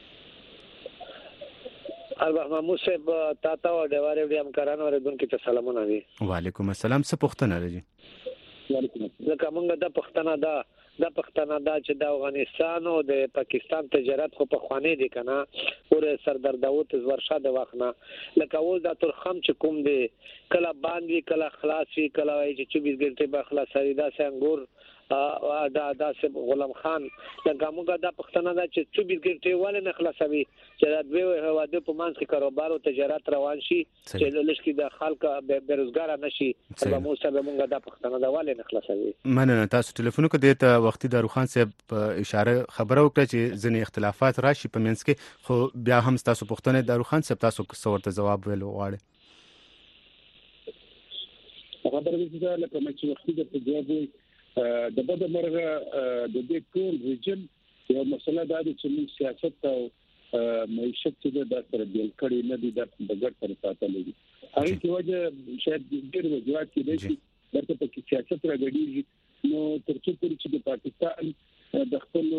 البته محمود صاحب تاته او دیواره دې همکارانو ورته ته سلامونه دي وعلیکم السلام څه پښتنه لري وعلیکم السلام زکه موږ د پښتنه دا چې د افغانستان او د پاکستان تجارت خو په خوانې دي کنه پورې سردار داوود ورشاد واخنه لکه اول د ترخم چې کوم دي کله باندې کله خلاصي کله چې 24 غنټه به خلاصي دا څنګه دا سب غلام خان څنګه موږ د پښتنه دا چې 24 غنټه ولې نه خلاصوي چې د دوی هواده په مانس کې کاروبار او تجارت روان شي چې لشکې د خلک بیروزګار نشي په مو سبب موږ د پښتنه دا ولې نه خلاصوي مننه تاسو ټلیفون کو دته وختي داروخان صاحب اشاره خبرو کړ چې ځنې اختلافات راشي په منځ کې خو بیا هم تاسو پښتنه داروخان صاحب تاسو څورته جواب ویلو غواړي خبره دې ده لکه چې وختي د جواب د بده مرغه د دې ټول ریجن یو مسله دا ده چې موږ سیاست او معیشت چې د سره بیل کړي نه دي د بغیر سره ساتلې دي هغه کې وجه شاید ډېر وجوهات کې دي چې په سیاست راغلي نو ترڅو چې د پاکستان د خپل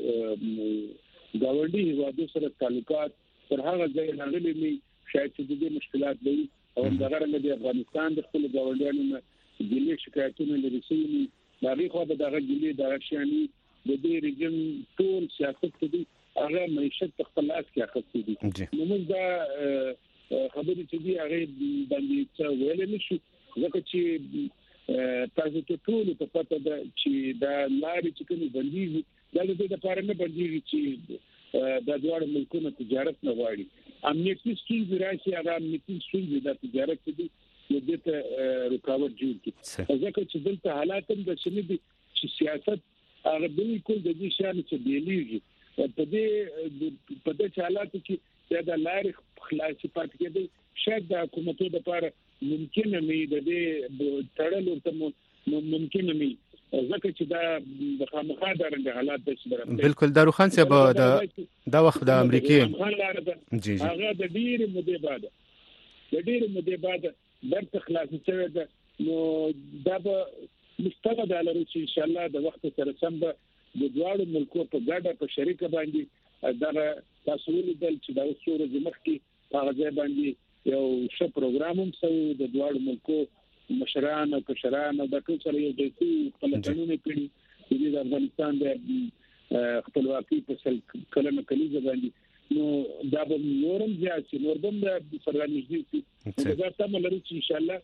گاونډي هیوادو سره تعلقات تر هغه ځای راغلي نه شاید چې د مشکلات وي او دغه رنګ د افغانستان د خپل گاونډیانو نه د شکایتونو لري سي دا غي خو به دغه ګلي د شاني د دې ریجن ټول سیاست دي هغه معیشت خپل لاس کې اخیستي دي نو موږ دا خبرې چې دی هغه باندې څه ویل نشو ځکه چې تاسو ته ټول په پته ده چې دا لارې چې کومې بنديږي دا د دې لپاره نه بنديږي چې د دوه ملکونو تجارت نه غواړي امنیتي ستونزې راشي هغه امنیتي ستونزې د تجارت دي نو د ته رکاوټ جوړ کړي ځکه چې دلته حالات هم د شنه دي چې سیاست هغه بالکل د دې شان چې بیلیږي په دې حالاتو کې دا لارې خلاصي پاتې کېږي شاید د حکومتو لپاره ممکن نه د دې تړل ورته ممکن نه ځکه چې دا د خامخا درنګ حالات د شبره بالکل داروخان صاحب دا وخت د امریکای جی هغه د ډیر مودې بعد درته خلاصي شوی ده نو دا به مستند علي چې ان شاء الله د وخت سره سم به د دوه ملکو په ګډه په شریکه باندې دا تاسو ولدل چې دا وسوره مخکې هغه ځای باندې یو ښه پروګرام هم سوي د دوه ملکو مشران او کشران د ټول سره یو د قانوني کړي چې د افغانستان د خپلواکي په سل کلمه کلیزه باندې نو دا به نورم زیات نور هم د فرانسوي دا تم لري چې ان شاء الله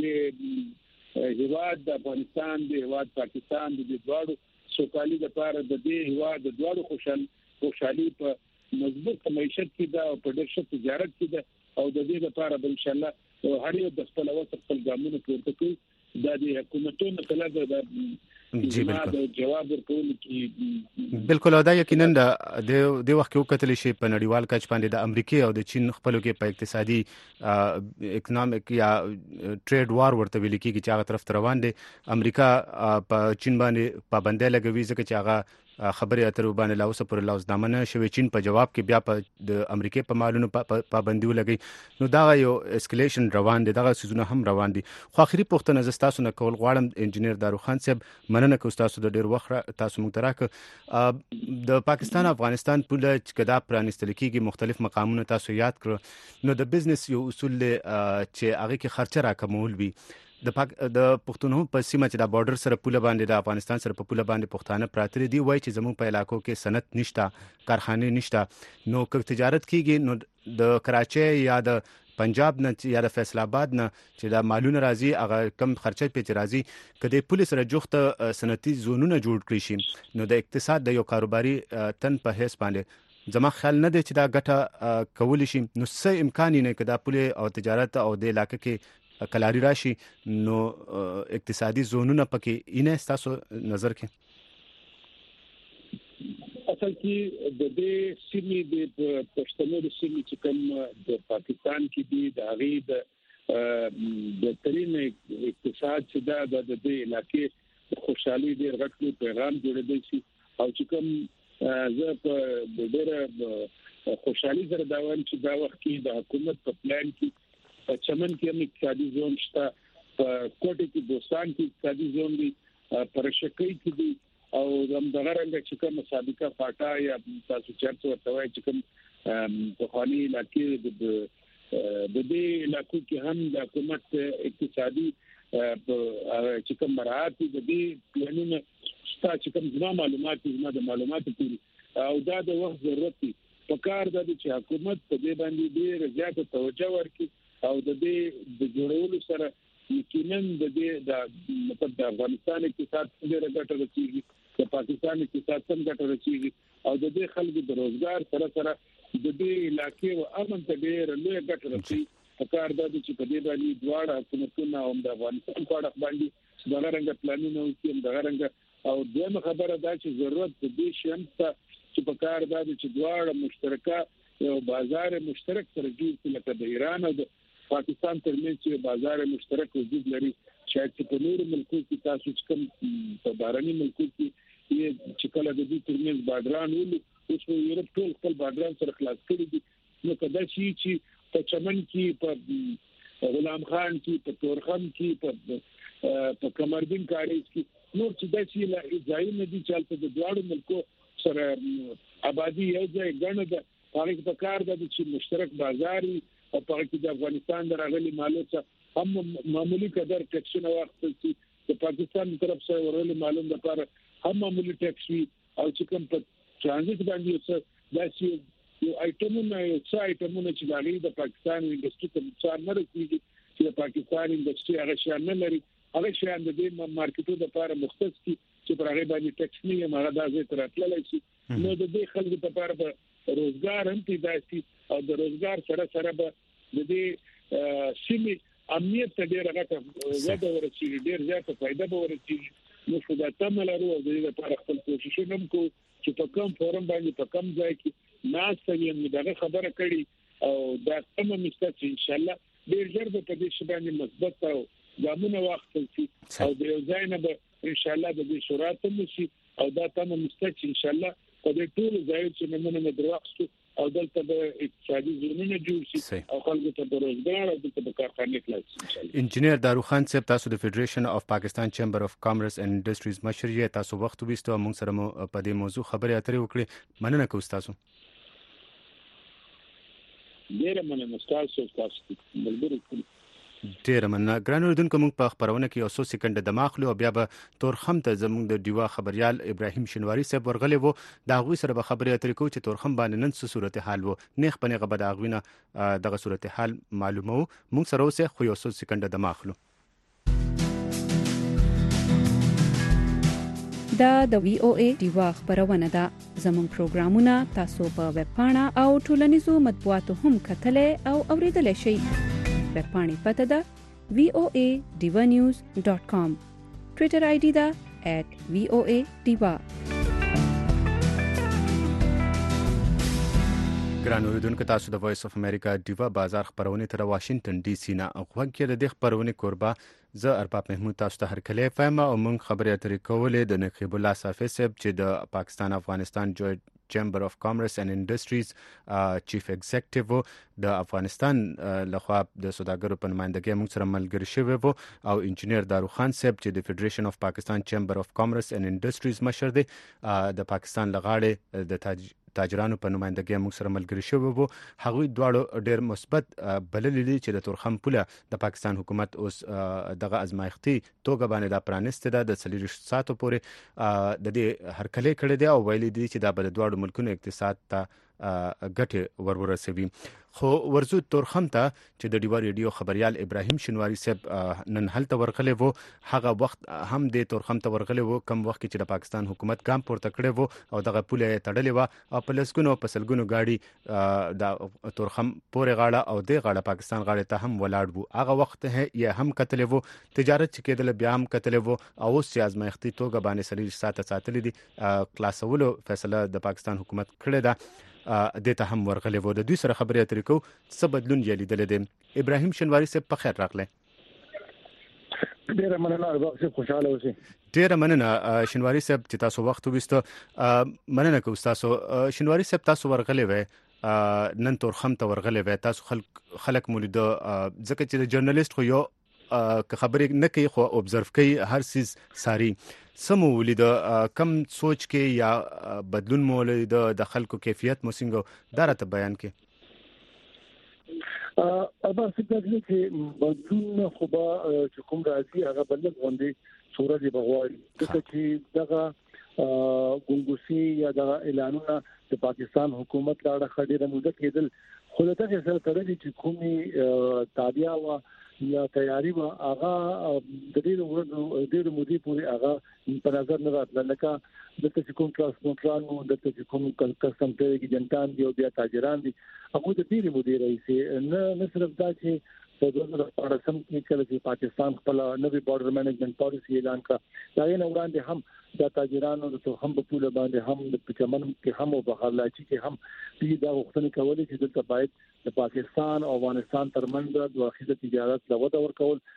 د هیواد د افغانستان د هیواد پاکستان د دوه سوکالي لپاره د دې هیواد د دوه خوشحالي په مضبوط معیشت کې دا او په ډېر ښه تجارت کې دا او د دې لپاره به ان شاء الله هر یو د خپل وخت خپل ګامونه پورته کوي دا د حکومتونو کله د جی بالکل جواب ورکول کی بالکل دا یقینا د وخت کې وکتل شي په نړیوال کچ باندې د امریکای او د چین خپلو کې په اقتصادي اکونومیک یا ټریډ وار ورته ویل کېږي چې هغه طرف روان دي امریکا په چین باندې پابندۍ لګوي ځکه چې هغه خبرې اترو باندې لا اوسه پر لوزنامه نه شوی چین په جواب کې بیا په د امریکای په مالونو پابندي ولګي نو دا یو اسکلیشن روان دي دغه سيزونه هم روان دي خو اخري پوښتنه زستاسو نه کول غواړم انجنیر داروخان صاحب مننه کوم تاسو د ډیر وخت تاسو موږ تراک د پاکستان افغانستان پوله چې کدا پرانستل کېږي مختلف مقامونه تاسو یاد کړو نو د بزنس یو اصول چې هغه کې خرچه راکمول وي د پښتونخوا په سیمه چې د بارډر سره پوله باندې د افغانستان سره په پوله باندې پښتانه پراته دي وای چې زموږ په علاقو کې صنعت نشته کارخانه نشته نو که تجارت کیږي نو د کراچي یا د پنجاب نه یا د فیصل آباد نه چې د مالونه راځي هغه کم خرچه پیچ راځي کله پولیس سره جوخته صنعتي زونونه جوړ کړی شي نو د اقتصاد د یو کاروباري تن په هیڅ باندې زما خیال نه دی چې دا ګټه کول شي نو څه امکان نه کدا پوله او تجارت او د علاقې کې کلاری راشي نو اقتصادي زونونه پکې اینه تاسو نظر کې اصل کې د دې سیمې د پښتنو د سیمې چې کوم د پاکستان کې دي د هغه د ترين اقتصاد چې دا د دې علاقې خوشحالي ډېر غټ پیغام جوړېدل شي او چې کوم زه په ډېر خوشحالي سره دا وایم چې دا وخت کې د حکومت په پلان کې په چمن کې هم اقتصادي زون شته په کوټه کې بوستان کې اقتصادي زون دي پر شکای کې دي او هم دغه رنګ چې کوم سابقه فاټا یا تاسو چرته ورته وایي چې کوم په خالي علاقې د دې علاقو کې هم د حکومت اقتصادي چې کوم مراحت د دې پلانونه شته چې کوم د معلوماتو پوری او دا د وخت ضرورت دی په کار د چې حکومت په دې باندې ډېر زیات توجه ورکړي او د دې د جوړولو سره یقینا د دې د مطلب د افغانستان اقتصاد څنګه راټول رسیږي د پاکستان اقتصاد څنګه راټول رسیږي او د دې خلکو د روزګار سره د دې علاقې او امن ته ډېر لوی ګټه رسیږي په کار د چې په دې باندې دواړه حکومتونه او د افغانستان په اړه باندې دغه رنګ پلانونه او دغه رنګ او دغه خبره دا چې ضرورت دې شمته چې په کار د چې دواړه مشترکه یو بازار مشترک سره جوړ لکه د ایران او د پاکستان ترمنځ چې بازار مشترک وجود لري چې په نور ملکو کې تاسو کوم په باراني ملکو کې چې کله د دې ترمنځ بادران ول اوس یورپ ټول خپل بادران سره خلاص کړي دي نو کدا شي چې په چمن کې په غلام خان کې په تورخم کې په کمردین کاریز کې نور چې داسې ځای نه دي چې په دواړو ملکو سره آبادی یو ځای ګڼه ده هغه په کار ده چې مشترک بازار او په کې د افغانستان دراغلي مالو څخه هم معمولی قدر ټیکسونه واخیستل شي د پاکستان طرف سره ورولې معلوم ده پر هم معمولی ټیکس وي او چې کوم په ترانزیت باندې څه داسې یو آیټمونه چې د پاکستان انډستری ته څار نه رسیږي چې د پاکستان انډستری هغه شان نه لري هغه شان د دې مارکیټو لپاره مختص کی چې پر هغه باندې ټیکس نه یې هغه د ځای تراتللی شي نو د دې خلکو لپاره روزګار هم پیدا شي او د روزګار سره به د دې سیمې امنیت ته ډېر غټه وده ورسیږي ډېر زیاته فائدہ به ورسیږي نو خو دا تمه لرو او د دې لپاره خپل کوششونه هم کوو چې په کوم فورم باندې په کوم ځای کې ناسته یې دغه خبره کړي او دا تمه مستقیم ان شاء الله ډېر ژر به په دې باندې مثبت او ګامونه واخلي او د یو ځای نه به ان شاء الله د دې شورات هم شي او دا تمه مستقیم ان شاء الله په دې ټول ځای چې موږ دروغستو او دلته به اقتصادي زونونه جوړ شي او خلکو ته د روزګار او د کارخانې خلاص انجینیر داروخان صاحب تاسو د فدریشن اف پاکستان چیمبر اف کامرس اینڈ انډستریز مشر یې تاسو وخت وبېستو موږ سره په دې موضوع خبرې اترې وکړې مننه کوم تاسو ډېر مننه تاسو ملګری ډیر مننه ګران اوریدونکو موږ په خبرونه کې یو څو سکند د ماخلو او بیا به تورخم ته زموږ د ډیوا خبريال ابراهیم شنواری صاحب ورغلی وو دا غوي سره به خبرې اترې کوو چې تورخم باندې نن څه صورتحال وو نیخ پنه غبه دا غوینه دغه صورتحال معلومو موږ سره اوسه خو یو څو سکند د ماخلو دا د وی او ای ډیوا خبرونه ده زموږ پروګرامونه تاسو په ویب پاڼه او ټولنیزو مطبوعاتو هم کتلې او اوریدلای شئ ویب پاڼې پته ده voadivanews.com ټوئیټر آی ډي ده @voadiva ګران اوریدونکو تاسو د وایس اف امریکا ډیوا بازار خبرونه تر واشنگټن ډي سي نه غوږ کې د خبرونه قربا زه ارباب محمود تاسو ته هرکلی فهم او موږ خبرې اترې کولې د نقیب الله صافی صاحب چې د پاکستان افغانستان جوائنٹ چیمبر اف کامرس اینڈ انډستریز چیف ایگزیکټیو د افغانستان لخوا د سوداګرو په نمائندګۍ موږ سره ملګری شوی وو او انجینیر داروخان صاحب چې د فدریشن اف پاکستان چیمبر اف کامرس اینڈ انډستریز مشر دی د پاکستان لغاړې د تاجرانو په نمائندګۍ موږ سره ملګری شوی وو هغه دواړو ډېر مثبت بللي دي چې د تورخم پوله د پاکستان حکومت اوس دغه ازمایښتي توګه باندې دا پرانسته ده د 30 ساعتو پورې د دې هرکلی کړی دی او ویلي دي چې دا به د دواړو ملکونو اقتصاد ته ګټه ورسوي خو ورزو تورخم ته چې د ډیوا ریډیو خبريال ابراهیم شنواری صاحب نن هلته ورغلی وو هغه وخت هم د تورخم ته ورغلی وو کم وخت چې د پاکستان حکومت ګام پورته کړی وو او دغه پوله تړلې و او په لسګونو په سلګونو گاډي د تورخم پورې غاړه او د غاړه پاکستان غاړه ته هم ولاړ وو هغه وخت یې هم کتلې وو تجارت چې کېدل بیا هم کتلې وو او اوس چې ازمایښتي توګه باندې ساتلې دي خلاصولو فیصله د پاکستان حکومت کړې ده د ته هم ورغلی وو د دوی سره خبرې اترې کو څه بدلون یې لیدل دي ابراهیم شنواری صاحب په خیر راغله ډیره مننه ارباب صاحب خوشاله اوسئ ډیره مننه شنواری صاحب چې تاسو وخت وبېستو مننه کوم تاسو شنواری صاحب تاسو ورغلی وې نن تورخم ته ورغلی وې تاسو خلک مولید ځکه چې د جرنالیست خو یو که خبرې نه کوي خو اوبزرو کوي هر سیز ساری سمو ولید کم سوچ کې یا بدلون مولید د خلکو کیفیت مو څنګه درته بیان کې ابا فکر دې چې بدلون خو به چې کوم راځي هغه بلد غونډې صورت دی بغواړي چې دغه ګونګوسي یا د اعلانونه د پاکستان حکومت لاړه خډيره موده کېدل خو دغه سره تړلې چې کومي تابعیا وا یا تیاری وا هغه د دې مودې پورې هغه په نظر نه راتله لکه د کوم ترانسپورټرانو د کوم کسټم ټریګ جنټان دی او بیا تاجران دي هغه د دې مودې رئیس نه صرف دا چې په 2018 کې چې پاکستان خپل نوې بارډر مینجمنت پالیسی اعلان کړ دا یې وړاندې هم د تاجرانو د هم په پوله باندې هم د چمن کې هم او بغالاچي کې هم دې دا وختونه کولې چې د باید د پاکستان او افغانستان ترمنځ د واخیده تجارت لوده ورکول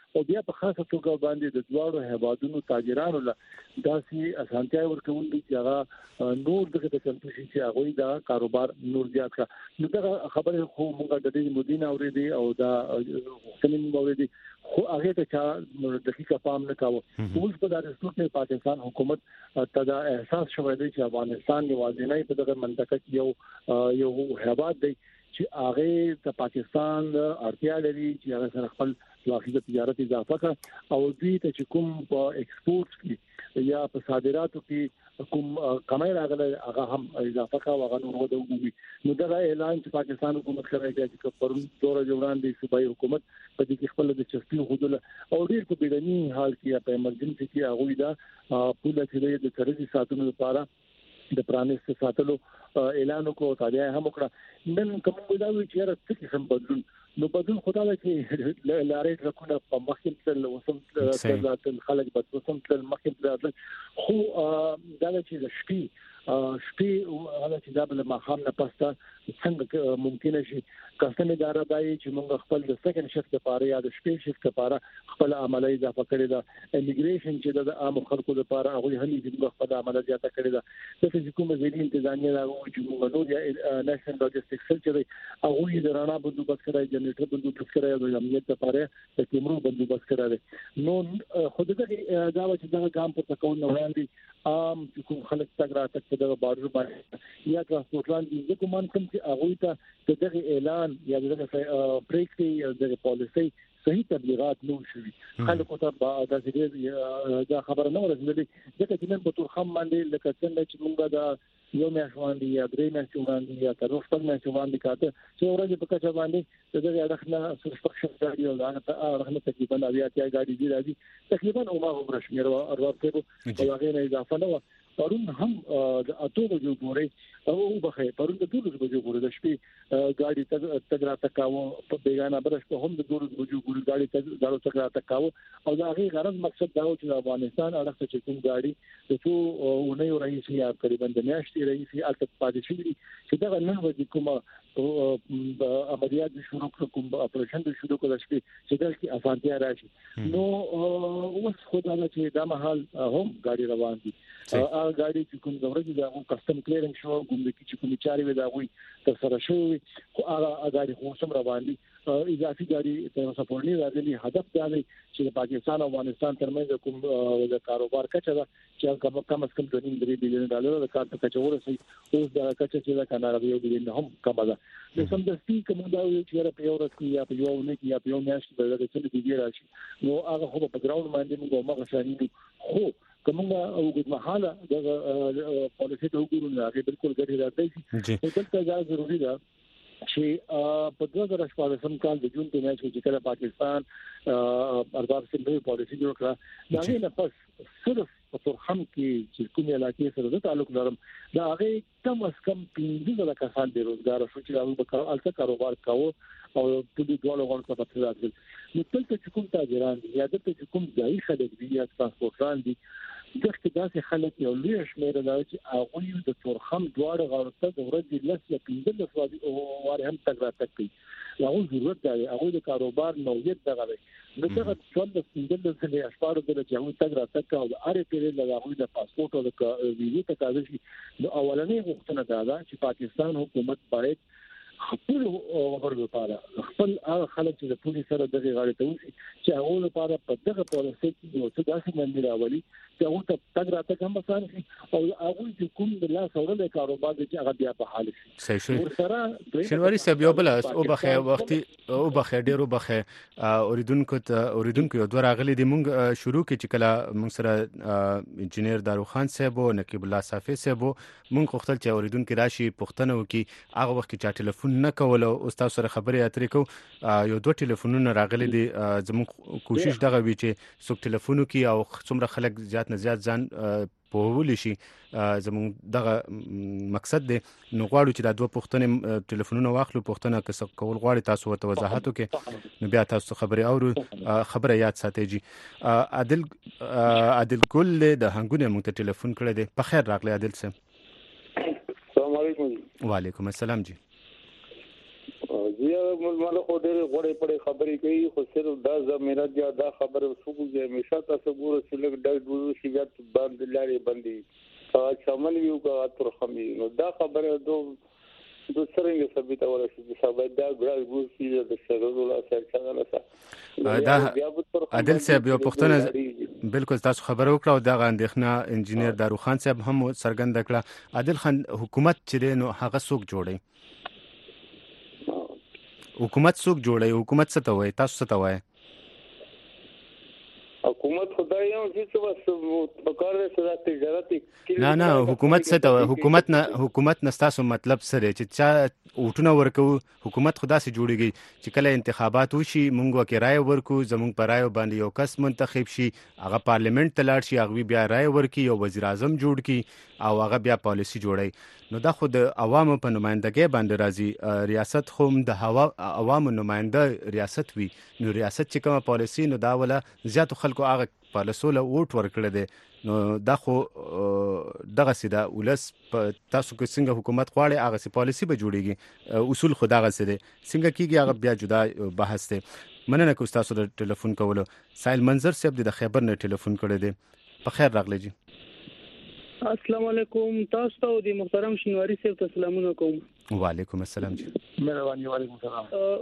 او بیا په خاصه توګه باندې د دوړو هوادونو تاجرانو له داسې اسانتیا ورکول دي چې هغه نور دغه د کنټروشي چې هغه دا کاروبار نور زیات کړ. نو دا خبره خو موږ د دې مدینه اورېدي او دا خپلین اورېدي خو هغه ته دقیقه پام نه کاوه. اوس په داسې صورت پاکستان حکومت ته دا احساس شوی دی چې افغانستان یوازینی په دغه منطقه کې یو هیواد دی چې هغه د پاکستان اړتیا لري چې هغه سره خپل واقعي تجارت اضافه کړي او دوی ته چې کوم په ایکسپورټ کې یا په صادراتو کې کوم کمای راغله هغه هم اضافه کړي هغه نور ودوي. نو دا اعلان چې پاکستان حکومت کوي چې پرون دوره جوړان دي صوبایي حکومت په دې کې خپل د چسپي حدود او ډیر په بیرني حال کې په ایمرجنسي کې هغه دا پوله چې د ترځي ساتلو لپاره د پرانیست ساتلو اعلان وکړ. تاریخ هم وکړه. نن کوم ویډیو چې راځي چې بدلون نو بدلون خدای چې لارې رکونه په مخکې تل وسم تل خلک به وسم تل مخکې خو دا چې شپې هغه چې دا بل مخام نه پسته څنګه ممکن شي کسانه اداره دای چې موږ خپل د سکند شفت لپاره یا د شپې شفت لپاره خپل عملي اضافه کړی دا امیګریشن چې د عام خلکو لپاره هغه هم د خپل عمل زیاته کړی دا د فزیکو مزيدي انتظامیه دا چې موږ نو یا نېشنل لوجستیکس چې هغه د رڼا بندوبست کړی جنریټر بندوبست کړی د امنیت لپاره د کیمرو بندوبست کړی. نو خود دغه دا چې دا ګام پر تکون نه وړاندې عام کوم خلک تګ راځي د بارډر باندې یا ترانسپورت لاندې د کوم کوم چې هغه ته دغه اعلان یا دغه پریکټي یا دغه پالیسي صحیح تبلیغات نو شوي خلکو ته دا خبره نه ورسېدلې ځکه چې نن په تور خام باندې لکه څنګه چې موږ دا یو میاشت باندې یا درې میاشتې باندې یا تر څو میاشتې باندې کاته چې ورځې په کچه باندې دغه اړخنه سرسپکشن غاډي او هغه اړخنه تقریبا بیا ته غاډي دی راځي تقریبا او ما عمر شمیر او ورته او هغه نه اضافه نه پرون هم د اټو بجو پورې او بخې پرون د 12 بجو پورې د شپې غاډي تګ را تکاو په بیگانه برش په هم د 12 بجو پورې غاډي تګ را تکاو او دا هغه غرض مقصد دا و چې افغانستان اړخ چې کوم غاډي د څو اونۍ رئیس یا تقریبا د میاشتې رئیس الته پاتې شي چې دا نه وځي کومه عملیات شروع کوم اپریشن شروع کړل چې دا کې افغانستان راشي. نو اوس خدای چې دا محل هم غاډي روان دي غاډي چې کوم ضرورت دي هغه کسٹم کلیرنګ شو کوم د چې کوم چاري وي دا غوي تر سره شوی خو هغه غاډي خو سم روان دي اضافي غاډي ته سپورټي راځي. هدف دا دی چې پاکستان او افغانستان ترمنځ کوم د کاروبار کچه دا چې کم از کم $2.3 بلین د کار ته کچه ورسي اوس دا کچه چې دا کنه راوي بلین هم کم ده. نو سم د سپی کوم دا چې په یو ورځ کې یا په یو نه کې یا په یو میاشت د څه دی راشي نو هغه خو په ګراوند باندې موږ مغه شانې خو کومه او د محاله د پالیسي ته وګورو نه هغه بالکل ګټه راځي. دلته دا ضروری ده چې په 2014 کال د جون په میاشت کې چې کله پاکستان ارباب سندري پالیسي جوړ کړه دا نه پس صرف په تورخم کې چې کومه علاقې سره د تعلق لرم دا هغه کم از کم 15 کسان د روزګار شو چې هغه الته کاروبار کاوه او په دې ډول ورته پاتې راځي. نو تلته چې کوم تاجران دي یا د کوم ځای خلک دي یا ترانسپورټران دي دغه داسې خلک یو لوی شمېر دا چې هغه د تورخم دواړه غړته د ورځې لس یا 15 سوادي او واره هم تګ راتګ کوي. هغه ضرورت دی هغه د کاروبار نوعیت دغه دی نو دا ټول د 15 سنې اشپارو د چې تګ راتګ او د اړ پیری د هغه د پاسپورت او د ویزې تقاضا شي. نو اولنې غوښتنه دا ده چې پاکستان حکومت باید خپل وګړو لپاره خپل خلک چې د پولیس سره دغه غاړه ته وشي چې هغه لپاره په دغه پالیسي کې یو څه داسې باندې راولي چې هغه ته تګ راته هم آسان شي او هغه چې کوم د لاس اورل کاروبار چې هغه بیا په حال شي. صحیح شو شنواری صاحب یو بل او بخې وختي او بخې ډیرو بخې اوریدونکو یو دوه راغلي دي مونږ شروع کې چې کله مونږ سره انجنیر داروخان صاحب او نقیب الله صافی صاحب مونږ خوښتل چې اوریدونکو راشي پښتنه وکي هغه وخت چې ټلیفون نه کول او استاد سره خبرې اترې کو یو دوه ټلیفونونه راغلي دي زموږ کوشش دغه وی چې څوک ټلیفون کوي او څومره خلک زیات نه زیات ځان په ولې شي زموږ دغه مقصد دی. نو غواړو چې دا دوه پښتنې ټلیفونونه واخلو پښتنه کس کول غواړي تاسو ورته وضاحت وکړي نو بیا تاسو خبرې اورو خبره یاد ساتئ. جی عادل ګل د هنګونه مونږ ته ټلیفون کړی دی. په خیر راغلی عادل صاحب. السلام علیکم. وعلیکم السلام. جی یا مله خو ډېر غوړې پړې خبرې کوي خو صرف دا زمينه دا خبره وسوګو چې همیشه تاسو ګورئ چې لږ ډېر شي بیا باندې لارې باندې چمن یو کا تر خمي نو دا خبره دو سرنګ ثابت ولا چې ثابت دا ګړل ګوسی د شګو لا سرچانه دا عادل صاحب یو پښتنه بالکل تاسو خبرو کړو دا غاندښنا انجینیر دارو خان صاحب هم سرګند کړه عادل خان حکومت چې نو هغه څوک جوړي حکومت څوک جوړي حکومت څه ته وایي تاسو څه ته وایي حکومت خدای یو چې بس وکړ سره تجارت نه حکومت څه ته حکومت نه تاسو مطلب سره چې چا اوټونه ورکو حکومت خدا سي جوړيږي چې کله انتخابات وشي مونږ وکړای رائے ورکو زمونږ پر رائے باندې یو کس منتخب شي هغه پارلیمنت ته لاړ شي هغه بیا رائے ورکي یو وزیر اعظم جوړ کی او هغه بیا پالیسی جوړي نو دا خود عوامو په نمائندګۍ باندې راځي ریاست خو د عوامو نمائنده ریاست وي نو ریاست چې کومه پالیسی نو دا ولا زیاتو خلکو هغه پالیسوله ووټ ورکړل دي نو دا خو دغه سیده ولس تاسو کو څنګه حکومت غواړي هغه سي پالیسی به جوړيږي اصول خدای سره څنګه کیږي هغه بیا جدا بحث دی مننه کو تاسو د ټلیفون کولو سایل منظر صاحب د خبر نه ټلیفون کړی دی په خیر راغلی جی السلام علیکم تاسو ته د محترم شینواری صاحب ته سلامونه کوم وعلیکم السلام جی مهرباني وعلیکم السلام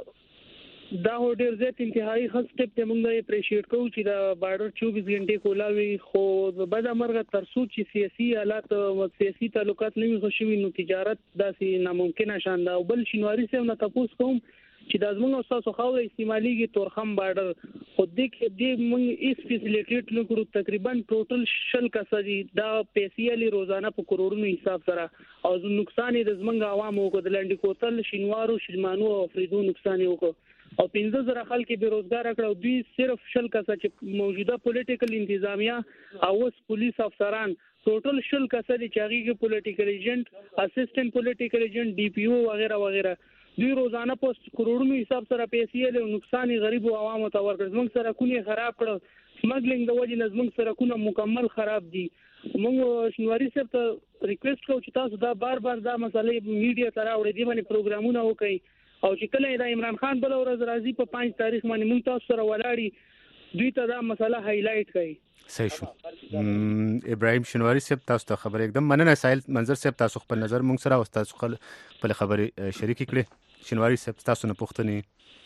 دا ډیر زیات انتهایی خاص ټپ ته موږ اپریشیټ کوو چې دا بارډر 24 غنټې کولاوي خو بعد امرغه ترسو چې سیاسي حالات او سیاسي تعلقات نه وي خوشوي نو تجارت داسې ناممکنه شان دا بل شینواری صاحب نه تاسو کوم چې د ازمن او تاسو خو استعماليږي تورخم بارډر خو دې موږ ایس فیسیلیټیټ نکړو تقریبا ټوټل شل کسدي دا پیسې لري روزانه په کروڑونو حساب سره او نقصان د زمنګ عوامو کو د لنډ کوتل شینوارو شلمانو او فریدو نقصان یو کو او 15000 خلک به روزګار کړو دوی صرف شل کسه چې موجوده پولیټیکل انتظامیه او پولیس افسران ټوټل شل کسه دي چې هغه پولیټیکل ایجنټ اسسټنټ پولیټیکل ایجنټ ډي پی او وغیرہ وغیرہ دوی روزانه په کروڑونو حساب سره پیسې له نقصان غریب او عوامو ته ورکړل موږ سره کونی خراب کړ سمګلینګ د وجې نظم سره کونه مکمل خراب دي موږ شنواری صاحب ته ریکوست کوو چې تاسو دا بار دا مسلې میډیا ته راوړئ دي باندې پروګرامونه وکړئ او چې کله دا عمران خان بل ورځ راځي په 5 تاریخ باندې موږ تاسو سره ولاړی دوی ته دا مسله هایلایټ کړئ صحیح شو ابراهیم شنواری صاحب تاسو ته خبر एकदम مننه سایل منظر صاحب تاسو خپل نظر موږ سره او تاسو خپل خبرې شریک کړئ شنواری صاحب تاسو نه پوښتنه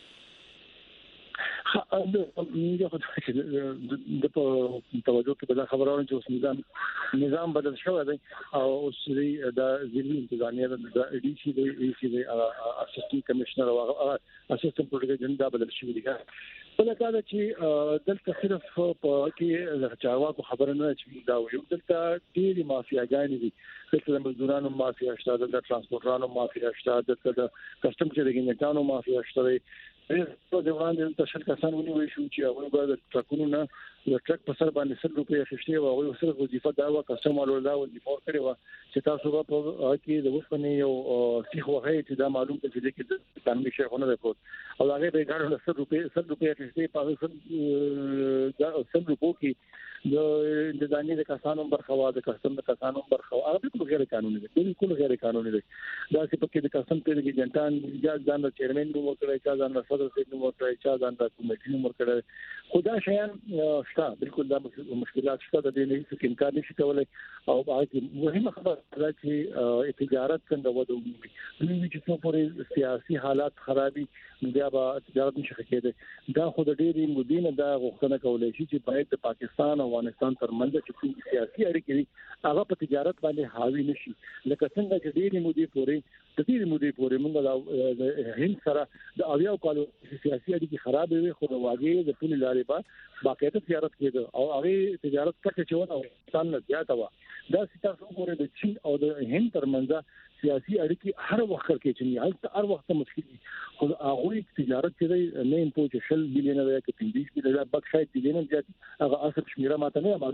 موږ خو د توجه کې بل خبرونه چې اوس نظام بدل شوی دی او اوس د ضلعي انتظامیه د ډي سي د اسسټنټ کمشنر او اسسټنټ پروټیکل جنډا بدل شوی دی بل کار چې دلته صرف په کې چارواکو خبره نه چې دا یو دلته ډېری مافیاګانې دي دلته د مزدورانو مافیا شته د ترانسپورټرانو مافیا شته د کسټم چیرګینټانو مافیا شته په وړاندې تشل کسان ونیول شو چې هغه د ټرکونو نه د ټرک په سر باندې 100 روپۍ اخیستي او هغه سره وظیفه دا و کسټمر ولدا وظیفه کړې و چې تاسو په کې د وسپنې یو سیخ وغه چې دا معلوم دی چې د قانوني شیخونه ده او هغه به ګارو 100 روپۍ اخیستي په 100 روپۍ کې د دانی د کسانو برخوا د کسټم د کسانو برخوا هغه بالکل غیر قانوني دي بالکل غیر قانوني دي دا چې په کې د کسټم په کې جنټان ځان د چیرمن نوم ورکړی چې ځان د صدر سید نوم ورکړی چې ځان د کمیټې نوم ورکړی خدا شیان شته بالکل دا مشکلات شته د دې نه هیڅ امکان نشي کولای او هغه مهمه خبره ده چې تجارت څنګه وده وکړي چې څو پورې سیاسي حالات خرابي بیا به تجارت نشي کېدای دا خو د ډېری مدینه دا غوښتنه کولای شي چې باید د پاکستان او افغانستان ترمنځ چې سیاسي اړیکې هغه په تجارت باندې حاوی نشي لکه څنګه چې ډېری مودې پورې موږ د هند سره د اویاو کالو سیاسي اړیکې خراب وي خو د واګې د ټول لارې باقاعده تجارت کېده او هغه تجارت کټه چونه افغانستان نه زیاته و دا ستاسو پورې د چین او د هند ترمنځ سیاسي اړیکې هر وخت کې چې هر وخت مشکل دي خو هغه تجارت چې نه پوهه شل بلین یا 15 بلین بک شاید بلین زیات هغه اصل شمیره ماته نه معلومه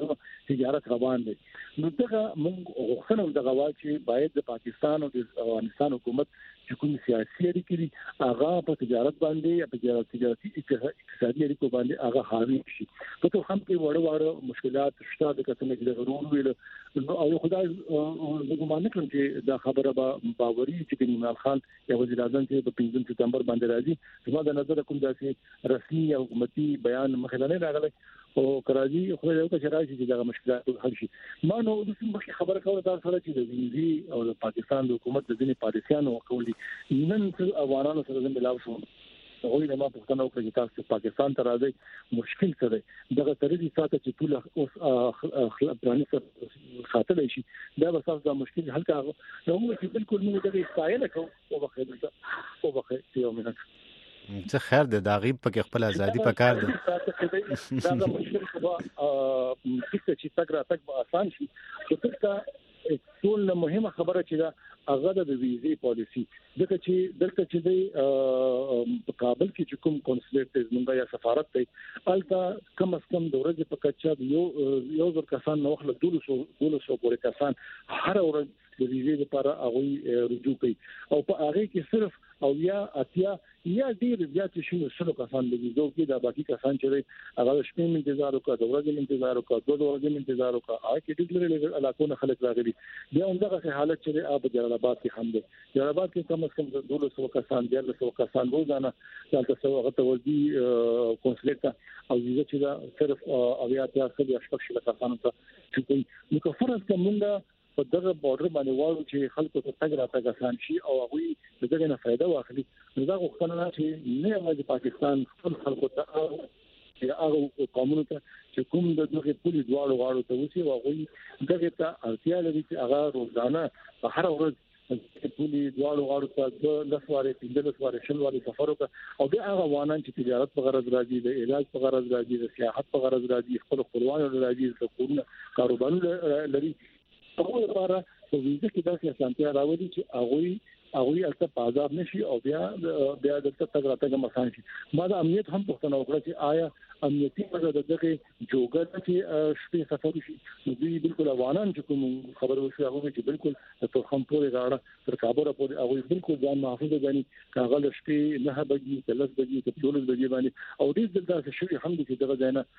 تجارت روان دي. نو دغه موږ غوښتنه دغه چې باید د پاکستان او د افغانستان حکومت چې کوم سیاسي اړیکې دي هغه په تجارت باندې په تجارتي اقتصادي اړیکو باندې هغه حاوی شي. په تو هم کې وړ مشکلات شته د کتنې د غرور ویل او خدای زګمان کوم چې دا خبره به باوري چې نیمال خان یو وزیر اعظم چې په 15 سپتمبر باندې راځي زما د نظر کوم داسې رسمي او حکومتي بیان مخالفه راغلی او کراچي خو یو څه راځي چې دا مشکلات حل شي. ما نو د څه خبره کوله تاسو سره چې د وینځي او د پاکستان د حکومت د ځینې پالیسیانو قولي نن افغانانو سره د ملاو شو هغوی د ما پښتنو کې تاسو پاکستان ته راځي مشکل سره دغه طریقې ساته چې ټول اوس پرانی سره خاطر شي دا به تاسو د مشکل حل کاغه نو موږ بالکل موږ دغه استایل کوو او بخیر یو منټ څه خیر ده دا غیب پکې خپل ازادي پکار ده دا د مشکل په چې تک به آسان شي چې تاسو ټول مهمه خبره چې دا هغه د ویزې پالیسی دغه چې د کابل کې کوم کنسولیټ زمونږ یا سفارت دی البته کم از کم د ورځې په کچا یو ځل کسان نو خل 200 پورې کسان هر ورځ د ویزې لپاره هغه رجوع کوي او په هغه کې صرف او یا اتیا یا ډیر زیات شنو سلو کسان د ویزو کې د باقي کسان چې هغه شپې انتظار وکړي د ورځې انتظار وکړي د ورځې انتظار وکړي هغه کې ډیر لري علاقو خلک راغلي بیا همدغه حالت چې اب جلال آباد کې هم دی. جلال آباد کې کم از کم 200 کسان 200 کسان روزانه دلته څو هغه توځي کنسولیټ او ویزه چې دا صرف اویا ته اصلي اشپک شي کسانو ته چې نو که فرض کومه په دغه بورډر باندې وایو چې خلکو ته تګ راتګ آسان شي او هغه دغه نه فائدہ واخلي نو دا غوښتنه چې نه یوازې پاکستان خپل خلکو ته هغه قانون ته چې کوم د دغه پولیس غاړو ته وسی او هغه دغه ته اړتیا لري چې هغه روزانه په هر ورځ پولیس غاړو ته د لسواره 15 سواره شلواره سفر وکړي او بیا هغه وانان چې تجارت په غرض راځي د علاج په غرض راځي د سیاحت په غرض راځي خپل خپلوان راځي د کورونه کاروبارونه لري هغه لپاره په ویزه کې داسې اسانتیا راوړي چې هغه البته په آزاد نشي او بیا دلته تګ راتګ مسان شي. ما د امنیت هم پوښتنه وکړه چې آیا امنیتي مزه دغه جوګر چې شپې سفر شي نو دوی بالکل افغانان چې کوم خبر وشي هغه چې بالکل تر خم پورې غاړه تر کابل پورې هغه بالکل ځان محفوظ غني کاغل شپې نه بګي 10 بګي 12 بګي باندې او دې دلته شوی هم دي چې دغه ځای نه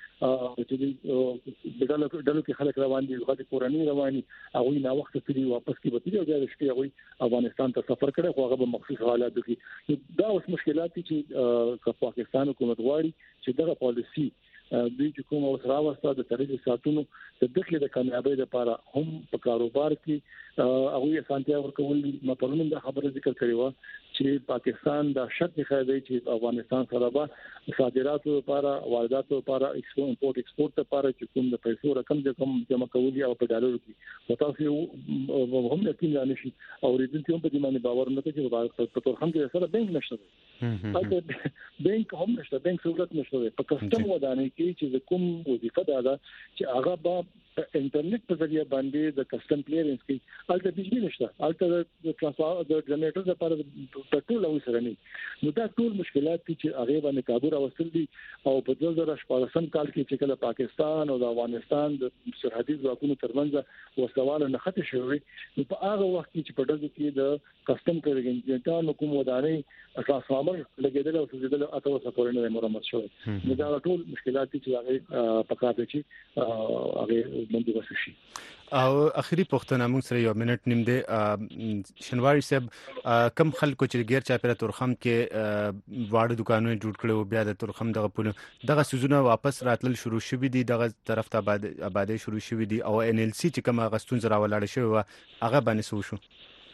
چې دغه کې خلک روان دي غوډه کورنۍ رواني هغه نه وخت تري واپس کې بتري او د شپې هغه افغانستان ته سفر کړي خو هغه به مخصوص حالات دي دا اوس مشکلات چې پاکستان حکومت غواړي چې دغه پالیسی دوی چې کوم اوس راوسته د طریقې ساتونو د دغه د کامیابی لپاره هم په کاروبار کې هغه اسانتیا ورکول مطلب د خبره ذکر کړی و چې پاکستان د شک خیالي چې افغانستان سره به صادراتو لپاره وارداتو لپاره ایکسپورت لپاره چې کوم د پیسو رقم د کوم جمع کولي او په ډالرو کې وتاسو هم یقین رانشي او ریډنټ هم په دې باندې باور نه کوي چې په تور هم کې سره بانک نشته بانک هم نشته بانک سہولت نشته په کسٹم ودانې کې چې کوم وظیفه ده چې هغه به انټرنیټ په ذریعہ باندې د کسٹم کلیرنس کې البته بجلی نشته البته د ټرانسفر د جنریټر لپاره پټرول او سره نه نو دا ټول مشکلات چې هغه باندې کابو راوستل دي او په 2014 کال کې چې کله پاکستان او د افغانستان د سرحدي ځواکونو ترمنځ وسواله نه ختم شوی نو په هغه وخت کې په دغه کې د کسٹم کلیرنس کوم ودانې ټرانسفارمر لګیدل او سوزیدل اته سپورنه مرمت شوی نو دا ټول مشکلات چې هغه پکاره دي هغه باندې وسشي. او اخیری پښتنه موږ سره یو منټ نیم دی شنواری صاحب کم خلکو چې غیر چا پر تورخم کې واړه دکانونه جوړ کړي او بیا د تورخم دغه سيزونه واپس راتلل شروع شوي دي دغه طرف ته آبادی شروع شوي دي او ان ال سي چې کوم غستون زرا ولاړ شوی و هغه باندې سو شو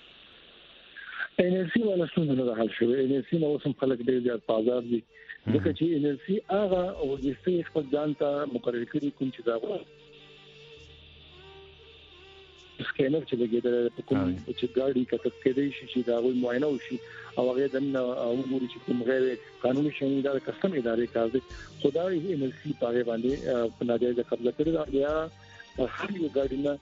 ان ال سي ولا څنګه نه حل شوی ان ال سي نو سم خلک ډیر زیات بازار دي دغه چې ان ال سي هغه او د سي خپل ځان ته مقرر کړی کوم چې دا سکینر چې لګیدل په کوم چې ګاډي کتب کېدی شي چې دا وایي معاینه وشي او هغه د امور چې کوم غیر قانوني شوی دا کسٹم ادارې کار دي خدای یې ان ال سی پاره باندې په ناجایز قبضه کړی دا بیا هر یو ګاډي نه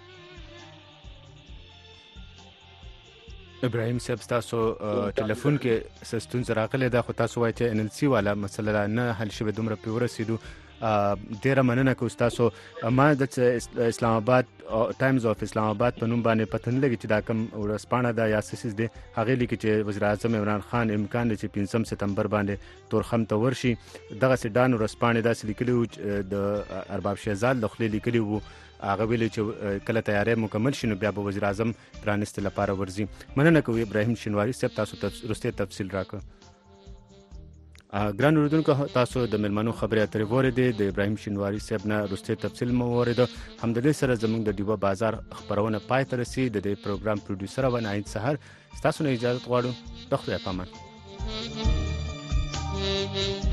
ابراهيم صاحب تاسو ټلیفون کې سستون زراغله دا خو تاسو وایي چې ان ال سی والا مسله نه حل شوه دومره په ورسېدو ډیره مننه کوم تاسو. ما د اسلام آباد ټایمز اف اسلام آباد په نوم باندې پتن لګی چې دا کوم ورسپانه دا یا سیس دی هغه لیکي چې وزیر اعظم عمران خان امکان لري چې 5 سپتمبر باندې تورخم ته ورشي. دغه سډان ورسپانه دا لیکلي د ارباب شهزاد لخوا لیکلي وو هغه ویل چې کله تیاری مکمل شي نو بیا به وزیر اعظم پرانست لپاره ورزي. مننه کوم ابراهیم شینواری صاحب تاسو رسته تفصیل راکړه. ګران اوریدونکو تاسو د ملمنو خبرې اترې وریدې د ابراهیم شینواری صاحب نه رسته تفصیل مو ورید. همدلې سره زموږ د ډیوه بازار خبرونه پای ته رسید. د دې پروګرام پروډوسر و ناید سحر تاسو نه اجازه غواړو. د خدای په امان.